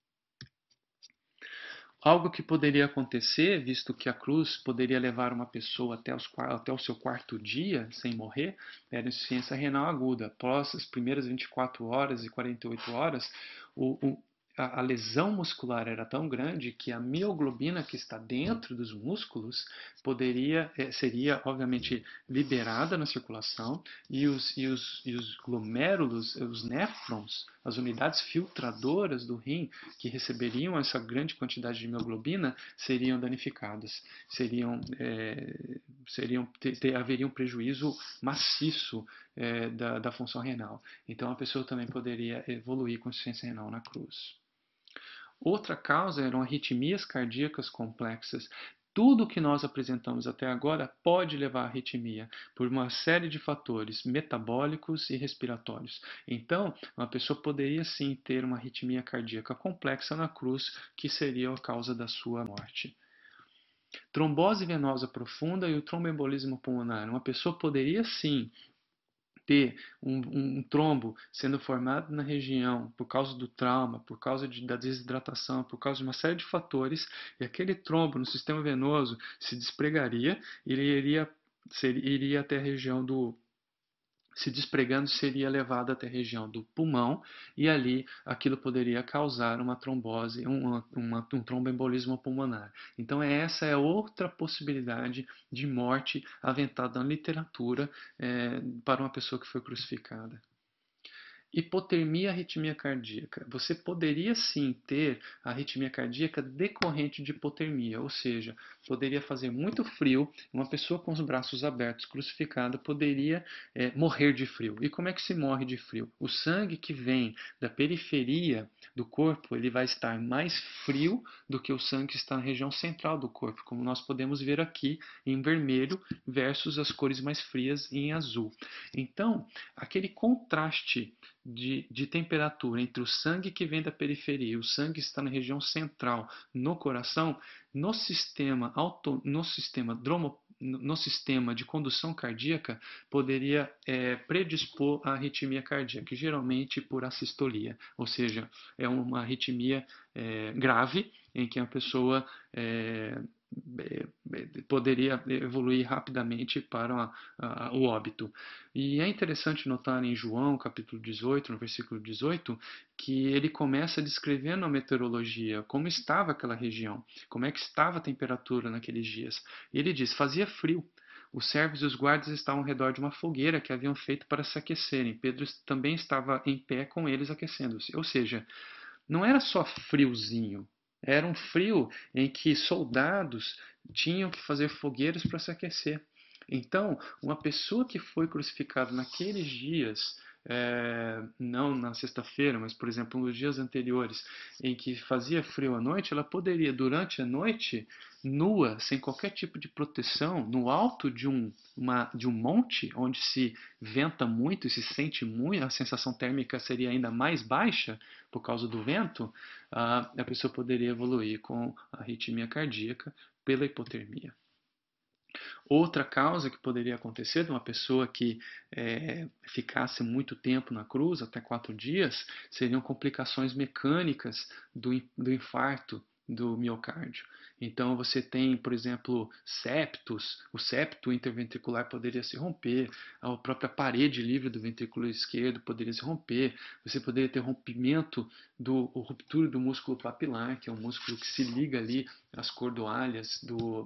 Algo que poderia acontecer, visto que a cruz poderia levar uma pessoa até o seu quarto dia sem morrer, era insuficiência renal aguda. Após as primeiras 24 horas e 48 horas, a lesão muscular era tão grande que a mioglobina que está dentro dos músculos seria, obviamente, liberada na circulação e os glomérulos, os néfrons, as unidades filtradoras do rim que receberiam essa grande quantidade de mioglobina seriam danificadas, haveria um prejuízo maciço da função renal. Então a pessoa também poderia evoluir com insuficiência renal na cruz. Outra causa eram arritmias cardíacas complexas. Tudo que nós apresentamos até agora pode levar à arritmia por uma série de fatores metabólicos e respiratórios. Então, uma pessoa poderia sim ter uma arritmia cardíaca complexa na cruz, que seria a causa da sua morte. Trombose venosa profunda e o tromboembolismo pulmonar. Uma pessoa poderia sim ter um trombo sendo formado na região por causa do trauma, por causa da desidratação, por causa de uma série de fatores, e aquele trombo no sistema venoso se despregaria e ele iria até a região se despregando, seria levado até a região do pulmão e ali aquilo poderia causar uma trombose, um tromboembolismo pulmonar. Então essa é outra possibilidade de morte aventada na literatura para uma pessoa que foi crucificada. Hipotermia, arritmia cardíaca. Você poderia sim ter arritmia cardíaca decorrente de hipotermia, ou seja, poderia fazer muito frio, uma pessoa com os braços abertos, crucificada, poderia morrer de frio. E como é que se morre de frio? O sangue que vem da periferia do corpo, ele vai estar mais frio do que o sangue que está na região central do corpo, como nós podemos ver aqui em vermelho versus as cores mais frias em azul. Então, aquele contraste de temperatura entre o sangue que vem da periferia e o sangue que está na região central no coração, no sistema de condução cardíaca, poderia predispor à arritmia cardíaca, geralmente por assistolia, ou seja, é uma arritmia grave em que a pessoa poderia evoluir rapidamente para o óbito. E é interessante notar em João, capítulo 18, no versículo 18, que ele começa descrevendo a meteorologia, como estava aquela região, como é que estava a temperatura naqueles dias. E ele diz, fazia frio. Os servos e os guardas estavam ao redor de uma fogueira que haviam feito para se aquecerem. Pedro também estava em pé com eles aquecendo-se. Ou seja, não era só friozinho, Era um frio em que soldados tinham que fazer fogueiras para se aquecer. Então, uma pessoa que foi crucificada naqueles dias, não na sexta-feira, mas, por exemplo, nos dias anteriores, em que fazia frio à noite, ela poderia, durante a noite, nua, sem qualquer tipo de proteção, no alto de um monte, onde se venta muito e se sente muito, a sensação térmica seria ainda mais baixa por causa do vento, a pessoa poderia evoluir com arritmia cardíaca pela hipotermia. Outra causa que poderia acontecer de uma pessoa que ficasse muito tempo na cruz, até 4 dias, seriam complicações mecânicas do infarto do miocárdio. Então você tem, por exemplo, septos, o septo interventricular poderia se romper, a própria parede livre do ventrículo esquerdo poderia se romper, você poderia ter rompimento ruptura do músculo papilar, que é um músculo que se liga ali às cordoalhas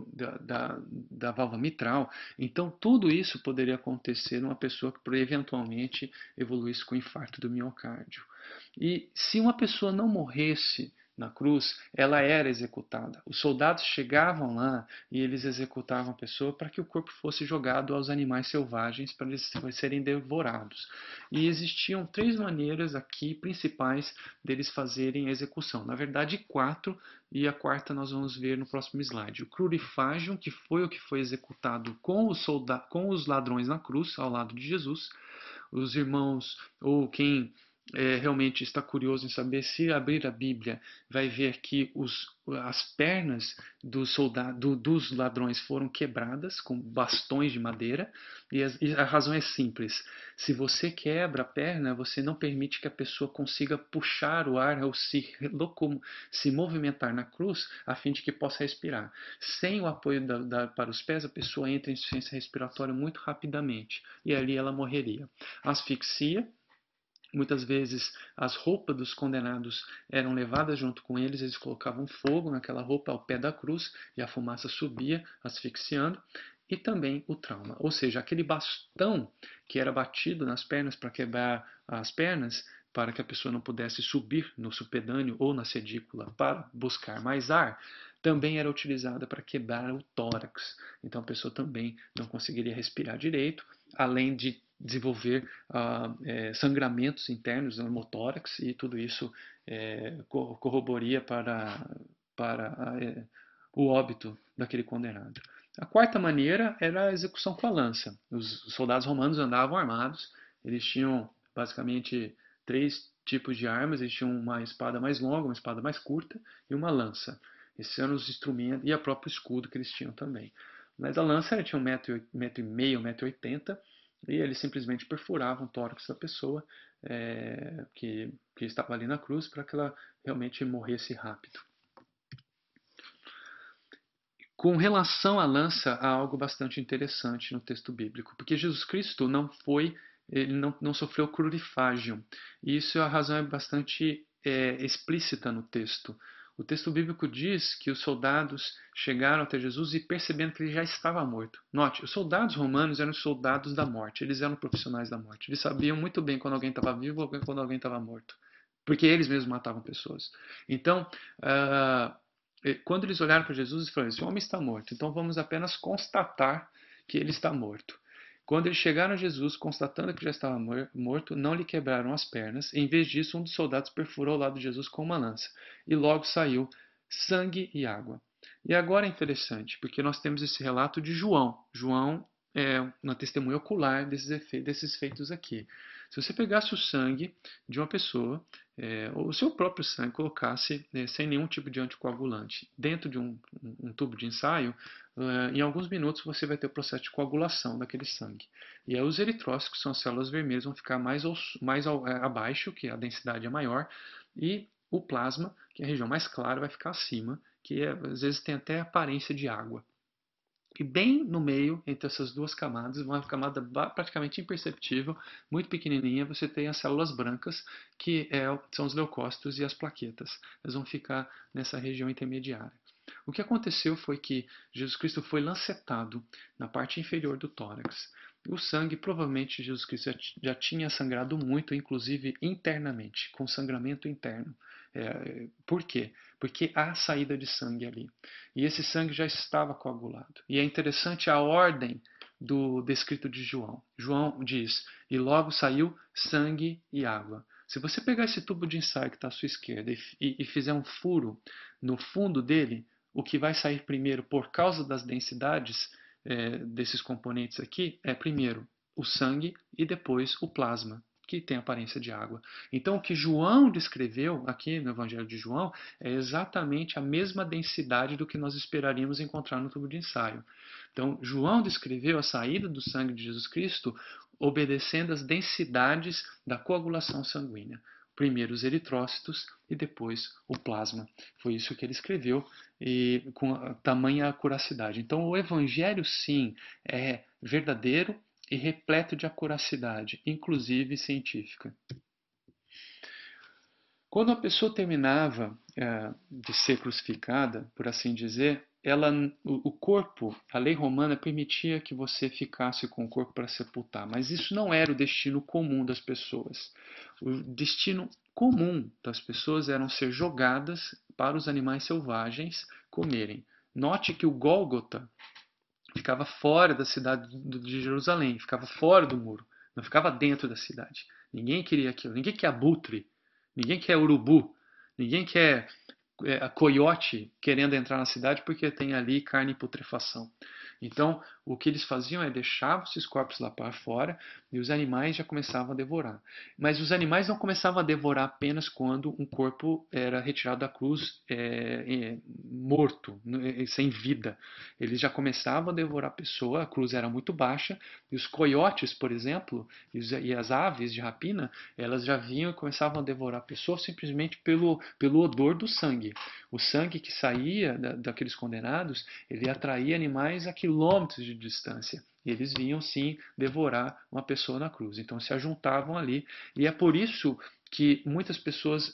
da válvula mitral. Então tudo isso poderia acontecer numa pessoa que eventualmente evoluísse com infarto do miocárdio. E se uma pessoa não morresse na cruz, ela era executada. Os soldados chegavam lá e eles executavam a pessoa para que o corpo fosse jogado aos animais selvagens para eles serem devorados. E existiam 3 maneiras aqui principais deles fazerem a execução. Na verdade, 4, e a quarta nós vamos ver no próximo slide. O crurifágio, que foi o que foi executado com os ladrões na cruz, ao lado de Jesus. Os irmãos, ou quem realmente está curioso em saber, se abrir a Bíblia, vai ver que as pernas dos ladrões foram quebradas com bastões de madeira, e a razão é simples. Se você quebra a perna, você não permite que a pessoa consiga puxar o ar ou se movimentar na cruz, a fim de que possa respirar. Sem o apoio para os pés, a pessoa entra em insuficiência respiratória muito rapidamente, e ali ela morreria. Asfixia. Muitas vezes as roupas dos condenados eram levadas junto com eles, eles colocavam fogo naquela roupa ao pé da cruz e a fumaça subia, asfixiando. E também o trauma, ou seja, aquele bastão que era batido nas pernas para quebrar as pernas, para que a pessoa não pudesse subir no supedâneo ou na sedícula para buscar mais ar, também era utilizada para quebrar o tórax. Então a pessoa também não conseguiria respirar direito, além de desenvolver sangramentos internos no hemotórax, e tudo isso corroboria para o óbito daquele condenado. A quarta maneira era a execução com a lança. Os soldados romanos andavam armados, eles tinham basicamente 3 tipos de armas, eles tinham uma espada mais longa, uma espada mais curta e uma lança. Esses eram os instrumentos e a próprio escudo que eles tinham também. Mas a lança tinha 1,5 m, 1,80 m, e eles simplesmente perfuravam o tórax da pessoa que estava ali na cruz para que ela realmente morresse rápido. Com relação à lança, há algo bastante interessante no texto bíblico, porque Jesus Cristo ele não sofreu crurifágio. E isso a razão é bastante explícita no texto. O texto bíblico diz que os soldados chegaram até Jesus e percebendo que ele já estava morto. Note, os soldados romanos eram os soldados da morte, eles eram profissionais da morte. Eles sabiam muito bem quando alguém estava vivo ou quando alguém estava morto, porque eles mesmos matavam pessoas. Então, quando eles olharam para Jesus, eles falaram: esse homem está morto, então vamos apenas constatar que ele está morto. Quando eles chegaram a Jesus, constatando que já estava morto, não lhe quebraram as pernas. Em vez disso, um dos soldados perfurou o lado de Jesus com uma lança. E logo saiu sangue e água. E agora é interessante, porque nós temos esse relato de João. João é uma testemunha ocular desses feitos aqui. Se você pegasse o sangue de uma pessoa, ou o seu próprio sangue, colocasse sem nenhum tipo de anticoagulante dentro de um tubo de ensaio, em alguns minutos você vai ter o processo de coagulação daquele sangue. E aí os eritrócitos, que são as células vermelhas, vão ficar mais abaixo, que a densidade é maior, e o plasma, que é a região mais clara, vai ficar acima, que às vezes tem até aparência de água. E bem no meio, entre essas duas camadas, uma camada praticamente imperceptível, muito pequenininha, você tem as células brancas, que são os leucócitos e as plaquetas. Elas vão ficar nessa região intermediária. O que aconteceu foi que Jesus Cristo foi lancetado na parte inferior do tórax. O sangue, provavelmente, Jesus Cristo já tinha sangrado muito, inclusive internamente, com sangramento interno. Por quê? Porque há saída de sangue ali. E esse sangue já estava coagulado. E é interessante a ordem do descrito de João. João diz: e logo saiu sangue e água. Se você pegar esse tubo de ensaio que está à sua esquerda e fizer um furo no fundo dele, o que vai sair primeiro por causa das densidades desses componentes aqui é primeiro o sangue e depois o plasma, que tem aparência de água. Então, o que João descreveu aqui no Evangelho de João é exatamente a mesma densidade do que nós esperaríamos encontrar no tubo de ensaio. Então, João descreveu a saída do sangue de Jesus Cristo obedecendo às densidades da coagulação sanguínea. Primeiro os eritrócitos e depois o plasma. Foi isso que ele escreveu e com tamanha acuracidade. Então, o Evangelho, sim, é verdadeiro e repleto de acuracidade, inclusive científica. Quando a pessoa terminava de ser crucificada, por assim dizer, o corpo, a lei romana permitia que você ficasse com o corpo para sepultar, mas isso não era o destino comum das pessoas. O destino comum das pessoas era ser jogadas para os animais selvagens comerem. Note que o Gólgota ficava fora da cidade de Jerusalém, ficava fora do muro, não ficava dentro da cidade. Ninguém queria aquilo, ninguém quer abutre, ninguém quer urubu, ninguém quer coiote querendo entrar na cidade porque tem ali carne em putrefação. Então, o que eles faziam é deixavam esses corpos lá para fora e os animais já começavam a devorar. Mas os animais não começavam a devorar apenas quando um corpo era retirado da cruz morto, sem vida. Eles já começavam a devorar a pessoa, a cruz era muito baixa, e os coiotes, por exemplo, e as aves de rapina, elas já vinham e começavam a devorar a pessoa simplesmente pelo odor do sangue. O sangue que saía daqueles condenados, ele atraía animais a quilômetros de distância. E eles vinham sim devorar uma pessoa na cruz. Então se ajuntavam ali. E é por isso que muitas pessoas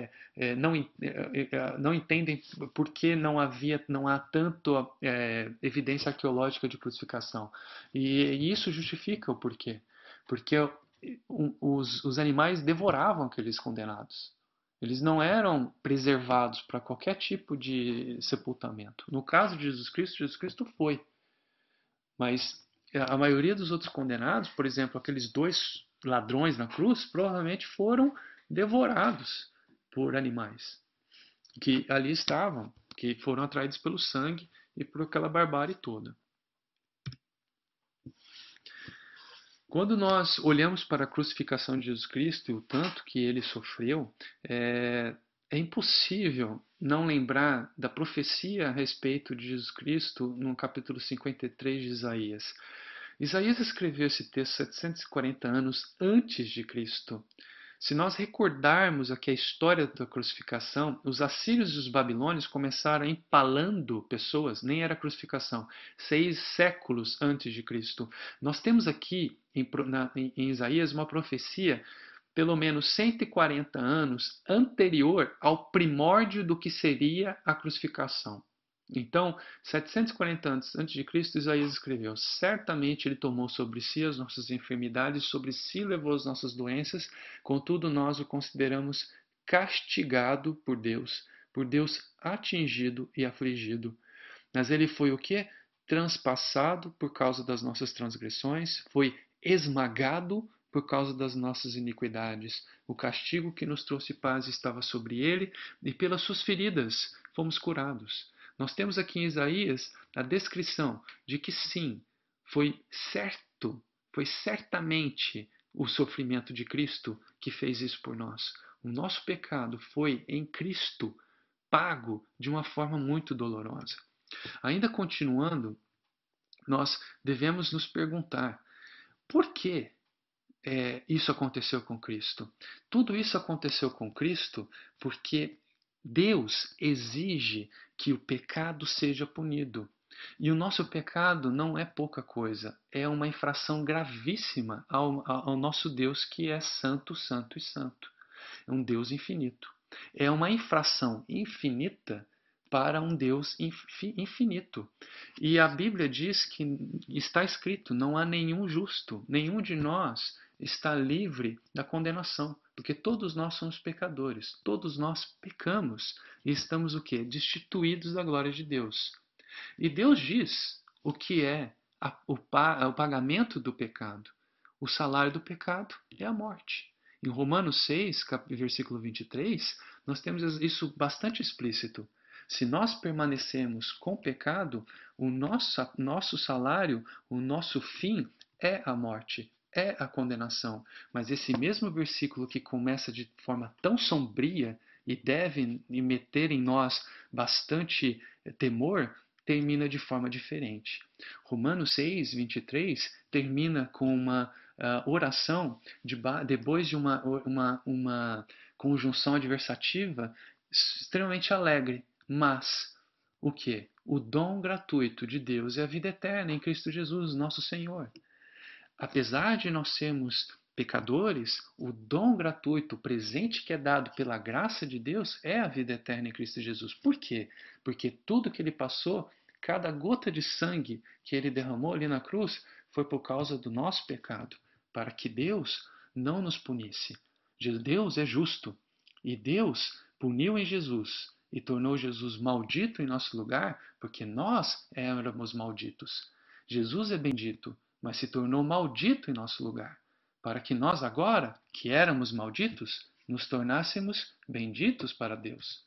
não entendem por que não há tanto evidência arqueológica de crucificação. E isso justifica o porquê. Porque os animais devoravam aqueles condenados. Eles não eram preservados para qualquer tipo de sepultamento. No caso de Jesus Cristo foi. Mas a maioria dos outros condenados, por exemplo, aqueles dois ladrões na cruz, provavelmente foram devorados por animais que ali estavam, que foram atraídos pelo sangue e por aquela barbárie toda. Quando nós olhamos para a crucificação de Jesus Cristo e o tanto que ele sofreu, é impossível não lembrar da profecia a respeito de Jesus Cristo no capítulo 53 de Isaías. Isaías escreveu esse texto 740 anos antes de Cristo. Se nós recordarmos aqui a história da crucificação, os assírios e os babilônios começaram empalando pessoas, nem era crucificação, 6 séculos antes de Cristo. Nós temos aqui em Isaías uma profecia pelo menos 140 anos anterior ao primórdio do que seria a crucificação. Então, 740 anos antes de Cristo, Isaías escreveu: certamente ele tomou sobre si as nossas enfermidades, sobre si levou as nossas doenças, contudo nós o consideramos castigado por Deus atingido e afligido. Mas ele foi o quê? Transpassado por causa das nossas transgressões, foi esmagado por causa das nossas iniquidades. O castigo que nos trouxe paz estava sobre ele, e pelas suas feridas fomos curados. Nós temos aqui em Isaías a descrição de que sim, foi certamente o sofrimento de Cristo que fez isso por nós. O nosso pecado foi em Cristo pago de uma forma muito dolorosa. Ainda continuando, nós devemos nos perguntar por que isso aconteceu com Cristo. Tudo isso aconteceu com Cristo porque Deus exige que o pecado seja punido. E o nosso pecado não é pouca coisa, é uma infração gravíssima ao nosso Deus que é santo, santo e santo. É um Deus infinito. É uma infração infinita para um Deus infinito. E a Bíblia diz que está escrito: não há nenhum justo, nenhum de nós está livre da condenação, porque todos nós somos pecadores, todos nós pecamos e estamos o quê? Destituídos da glória de Deus. E Deus diz o que é o pagamento do pecado. O salário do pecado é a morte. Em Romanos 6, versículo 23, nós temos isso bastante explícito. Se nós permanecemos com o pecado, o nosso salário, o nosso fim é a morte, é a condenação. Mas esse mesmo versículo que começa de forma tão sombria e deve meter em nós bastante temor, termina de forma diferente. Romanos 6, 23 termina com uma oração depois de uma conjunção adversativa extremamente alegre. Mas o que? O dom gratuito de Deus é a vida eterna em Cristo Jesus, nosso Senhor. Apesar de nós sermos pecadores, o dom gratuito, o presente que é dado pela graça de Deus é a vida eterna em Cristo Jesus. Por quê? Porque tudo que ele passou, cada gota de sangue que ele derramou ali na cruz, foi por causa do nosso pecado, para que Deus não nos punisse. Deus é justo e Deus puniu em Jesus e tornou Jesus maldito em nosso lugar, porque nós éramos malditos. Jesus é bendito, mas se tornou maldito em nosso lugar, para que nós agora, que éramos malditos, nos tornássemos benditos para Deus.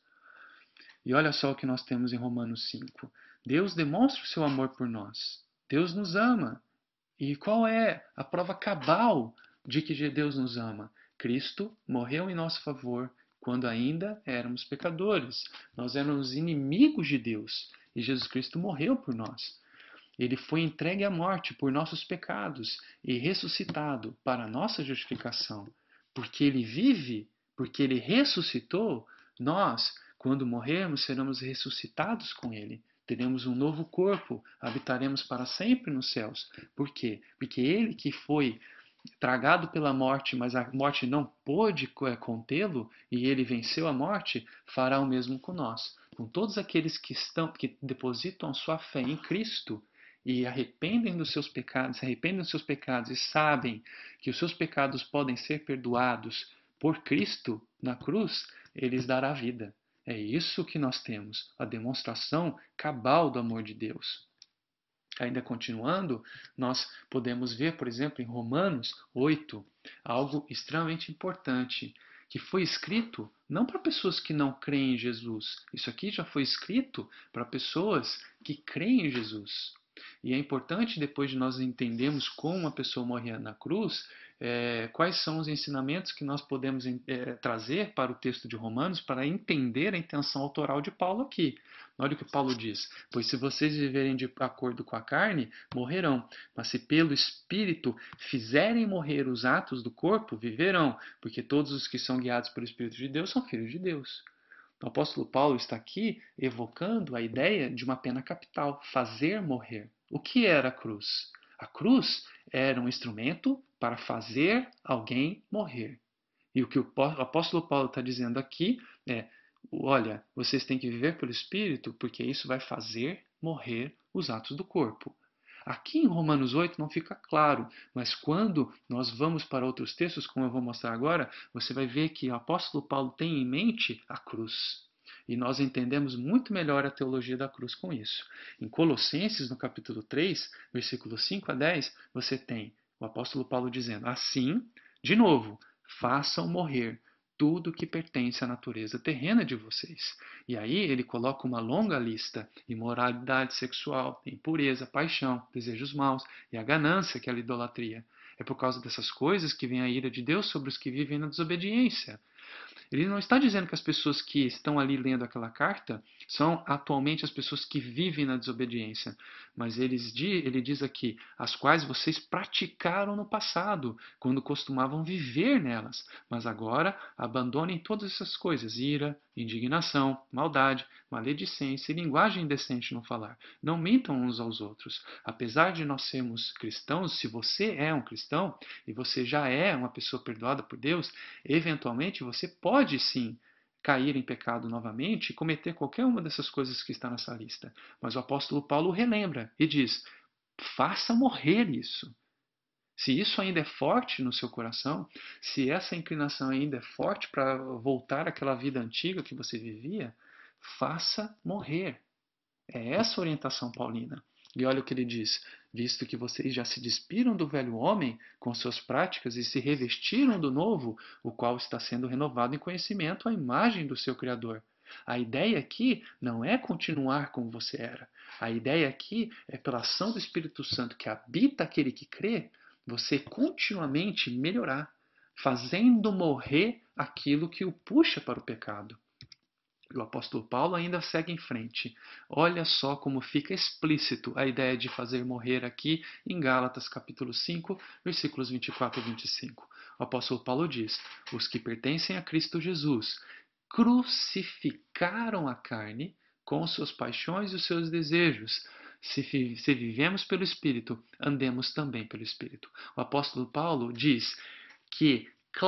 E olha só o que nós temos em Romanos 5. Deus demonstra o seu amor por nós. Deus nos ama. E qual é a prova cabal de que Deus nos ama? Cristo morreu em nosso favor quando ainda éramos pecadores. Nós éramos inimigos de Deus e Jesus Cristo morreu por nós. Ele foi entregue à morte por nossos pecados e ressuscitado para a nossa justificação. Porque ele vive, porque ele ressuscitou, nós, quando morrermos, seremos ressuscitados com ele. Teremos um novo corpo, habitaremos para sempre nos céus. Por quê? Porque ele que foi tragado pela morte, mas a morte não pôde contê-lo, e ele venceu a morte, fará o mesmo com nós. Com todos aqueles que depositam a sua fé em Cristo, e arrependem dos seus pecados e sabem que os seus pecados podem ser perdoados por Cristo na cruz, ele lhes dará vida. É isso que nós temos, a demonstração cabal do amor de Deus. Ainda continuando, nós podemos ver, por exemplo, em Romanos 8, algo extremamente importante, que foi escrito não para pessoas que não creem em Jesus. Isso aqui já foi escrito para pessoas que creem em Jesus. E é importante, depois de nós entendermos como a pessoa morria na cruz, quais são os ensinamentos que nós podemos trazer para o texto de Romanos para entender a intenção autoral de Paulo aqui. Olha o que Paulo diz: pois se vocês viverem de acordo com a carne, morrerão. Mas se pelo Espírito fizerem morrer os atos do corpo, viverão. Porque todos os que são guiados pelo Espírito de Deus são filhos de Deus. O apóstolo Paulo está aqui evocando a ideia de uma pena capital, fazer morrer. O que era a cruz? A cruz era um instrumento para fazer alguém morrer. E o que o apóstolo Paulo está dizendo aqui é: olha, vocês têm que viver pelo Espírito, porque isso vai fazer morrer os atos do corpo. Aqui em Romanos 8 não fica claro, mas quando nós vamos para outros textos, como eu vou mostrar agora, você vai ver que o apóstolo Paulo tem em mente a cruz. E nós entendemos muito melhor a teologia da cruz com isso. Em Colossenses, no capítulo 3, versículos 5 a 10, você tem o apóstolo Paulo dizendo: assim, de novo, façam morrer tudo que pertence à natureza terrena de vocês. E aí ele coloca uma longa lista: imoralidade sexual, impureza, paixão, desejos maus e a ganância, que é a idolatria. É por causa dessas coisas que vem a ira de Deus sobre os que vivem na desobediência. Ele não está dizendo que as pessoas que estão ali lendo aquela carta são atualmente as pessoas que vivem na desobediência, mas ele diz aqui: as quais vocês praticaram no passado, quando costumavam viver nelas, mas agora abandonem todas essas coisas: ira, indignação, maldade, maledicência e linguagem indecente no falar. Não mintam uns aos outros. Apesar de nós sermos cristãos, se você é um cristão e você já é uma pessoa perdoada por Deus, eventualmente você pode sim cair em pecado novamente e cometer qualquer uma dessas coisas que está nessa lista. Mas o apóstolo Paulo relembra e diz: faça morrer isso. Se isso ainda é forte no seu coração, se essa inclinação ainda é forte para voltar àquela vida antiga que você vivia, faça morrer. É essa a orientação paulina. E olha o que ele diz: visto que vocês já se despiram do velho homem com suas práticas e se revestiram do novo, o qual está sendo renovado em conhecimento à imagem do seu Criador. A ideia aqui não é continuar como você era. A ideia aqui é, pela ação do Espírito Santo que habita aquele que crê, você continuamente melhorar, fazendo morrer aquilo que o puxa para o pecado. O apóstolo Paulo ainda segue em frente. Olha só como fica explícito a ideia de fazer morrer aqui em Gálatas capítulo 5, versículos 24 e 25. O apóstolo Paulo diz: os que pertencem a Cristo Jesus crucificaram a carne com suas paixões e os seus desejos. Se vivemos pelo Espírito, andemos também pelo Espírito. O apóstolo Paulo diz que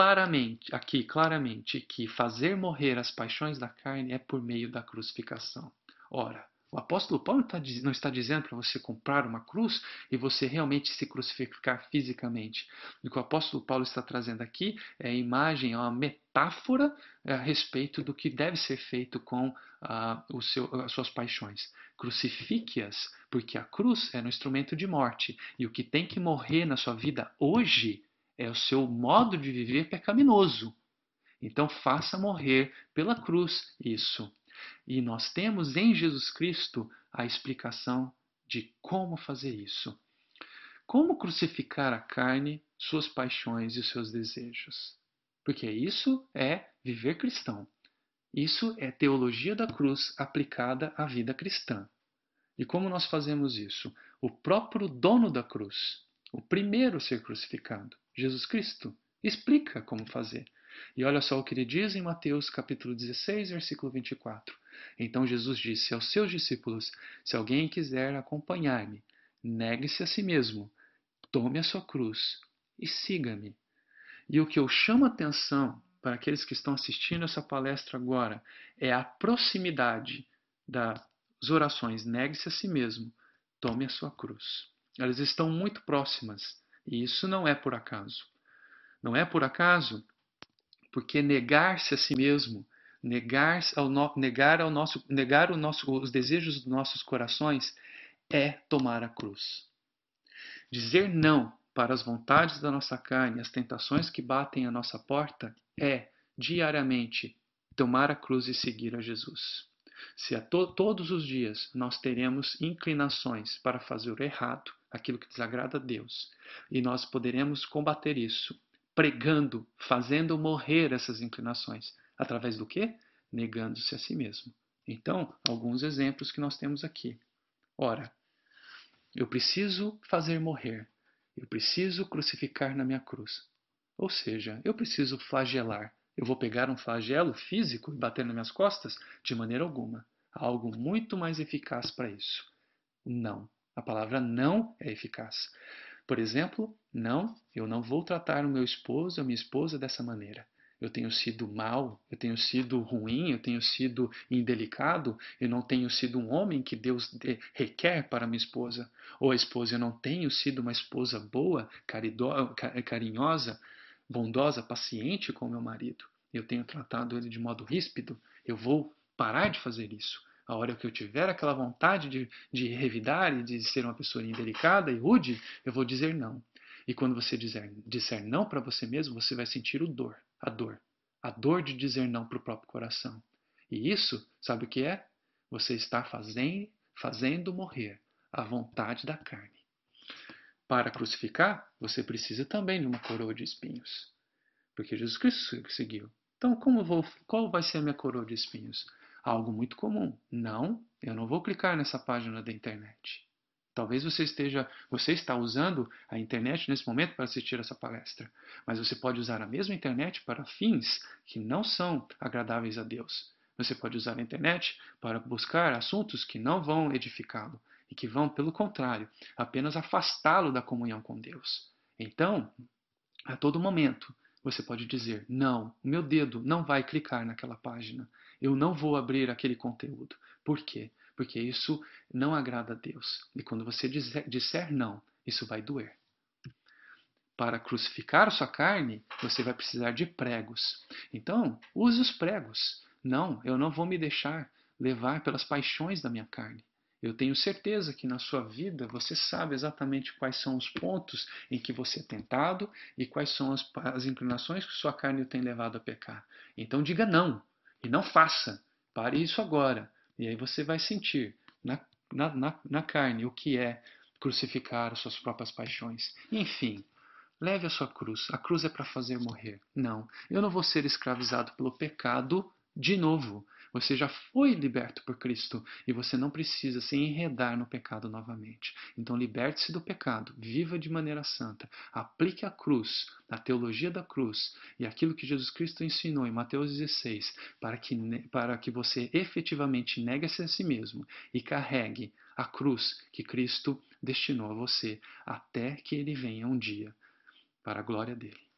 claramente, que fazer morrer as paixões da carne é por meio da crucificação. Ora, o apóstolo Paulo não está dizendo para você comprar uma cruz e você realmente se crucificar fisicamente. O que o apóstolo Paulo está trazendo aqui é a imagem, é uma metáfora a respeito do que deve ser feito com as suas paixões. Crucifique-as, porque a cruz é um instrumento de morte. E o que tem que morrer na sua vida hoje é o seu modo de viver pecaminoso. Então faça morrer pela cruz isso. E nós temos em Jesus Cristo a explicação de como fazer isso. Como crucificar a carne, suas paixões e os seus desejos? Porque isso é viver cristão. Isso é teologia da cruz aplicada à vida cristã. E como nós fazemos isso? O próprio dono da cruz, o primeiro a ser crucificado, Jesus Cristo, explica como fazer. E olha só o que ele diz em Mateus capítulo 16, versículo 24. Então Jesus disse aos seus discípulos: se alguém quiser acompanhar-me, negue-se a si mesmo, tome a sua cruz e siga-me. E o que eu chamo a atenção para aqueles que estão assistindo essa palestra agora é a proximidade das orações negue-se a si mesmo, tome a sua cruz. Elas estão muito próximas e isso não é por acaso. Não é por acaso porque negar-se a si mesmo, negar os desejos dos nossos corações é tomar a cruz. Dizer não para as vontades da nossa carne, as tentações que batem à nossa porta, é, diariamente, tomar a cruz e seguir a Jesus. Se todos os dias nós teremos inclinações para fazer o errado, aquilo que desagrada a Deus, e nós poderemos combater isso, pregando, fazendo morrer essas inclinações. Através do quê? Negando-se a si mesmo. Então, alguns exemplos que nós temos aqui. Ora, eu preciso fazer morrer. Eu preciso crucificar na minha cruz. Ou seja, eu preciso flagelar. Eu vou pegar um flagelo físico e bater nas minhas costas? De maneira alguma. Há algo muito mais eficaz para isso. Não. A palavra não é eficaz. Por exemplo, não, eu não vou tratar o meu esposo ou minha esposa dessa maneira. Eu tenho sido mau, eu tenho sido ruim, eu tenho sido indelicado, eu não tenho sido um homem que Deus requer para minha esposa. Ou a esposa, eu não tenho sido uma esposa boa, carinhosa, bondosa, paciente com o meu marido. Eu tenho tratado ele de modo ríspido. Eu vou parar de fazer isso. A hora que eu tiver aquela vontade de revidar e de ser uma pessoa indelicada e rude, eu vou dizer não. E quando você disser não para você mesmo, você vai sentir a dor. A dor de dizer não para o próprio coração. E isso, sabe o que é? Você está fazendo morrer a vontade da carne. Para crucificar, você precisa também de uma coroa de espinhos. Porque Jesus Cristo seguiu. Então, qual vai ser a minha coroa de espinhos? Algo muito comum. Não, eu não vou clicar nessa página da internet. Talvez você está usando a internet nesse momento para assistir essa palestra, mas você pode usar a mesma internet para fins que não são agradáveis a Deus. Você pode usar a internet para buscar assuntos que não vão edificá-lo e que vão, pelo contrário, apenas afastá-lo da comunhão com Deus. Então, a todo momento, Você pode dizer: não, o meu dedo não vai clicar naquela página. Eu não vou abrir aquele conteúdo. Por quê? Porque isso não agrada a Deus. E quando você disser não, isso vai doer. Para crucificar a sua carne, você vai precisar de pregos. Então, use os pregos. Não, eu não vou me deixar levar pelas paixões da minha carne. Eu tenho certeza que na sua vida você sabe exatamente quais são os pontos em que você é tentado e quais são as inclinações que sua carne o tem levado a pecar. Então diga não e não faça. Pare isso agora. E aí você vai sentir na carne o que é crucificar as suas próprias paixões. Enfim, leve a sua cruz. A cruz é para fazer morrer. Não, eu não vou ser escravizado pelo pecado de novo. Você já foi liberto por Cristo e você não precisa se enredar no pecado novamente. Então, liberte-se do pecado, viva de maneira santa, aplique a cruz, a teologia da cruz e aquilo que Jesus Cristo ensinou em Mateus 16, para que você efetivamente negue-se a si mesmo e carregue a cruz que Cristo destinou a você até que ele venha um dia para a glória dele.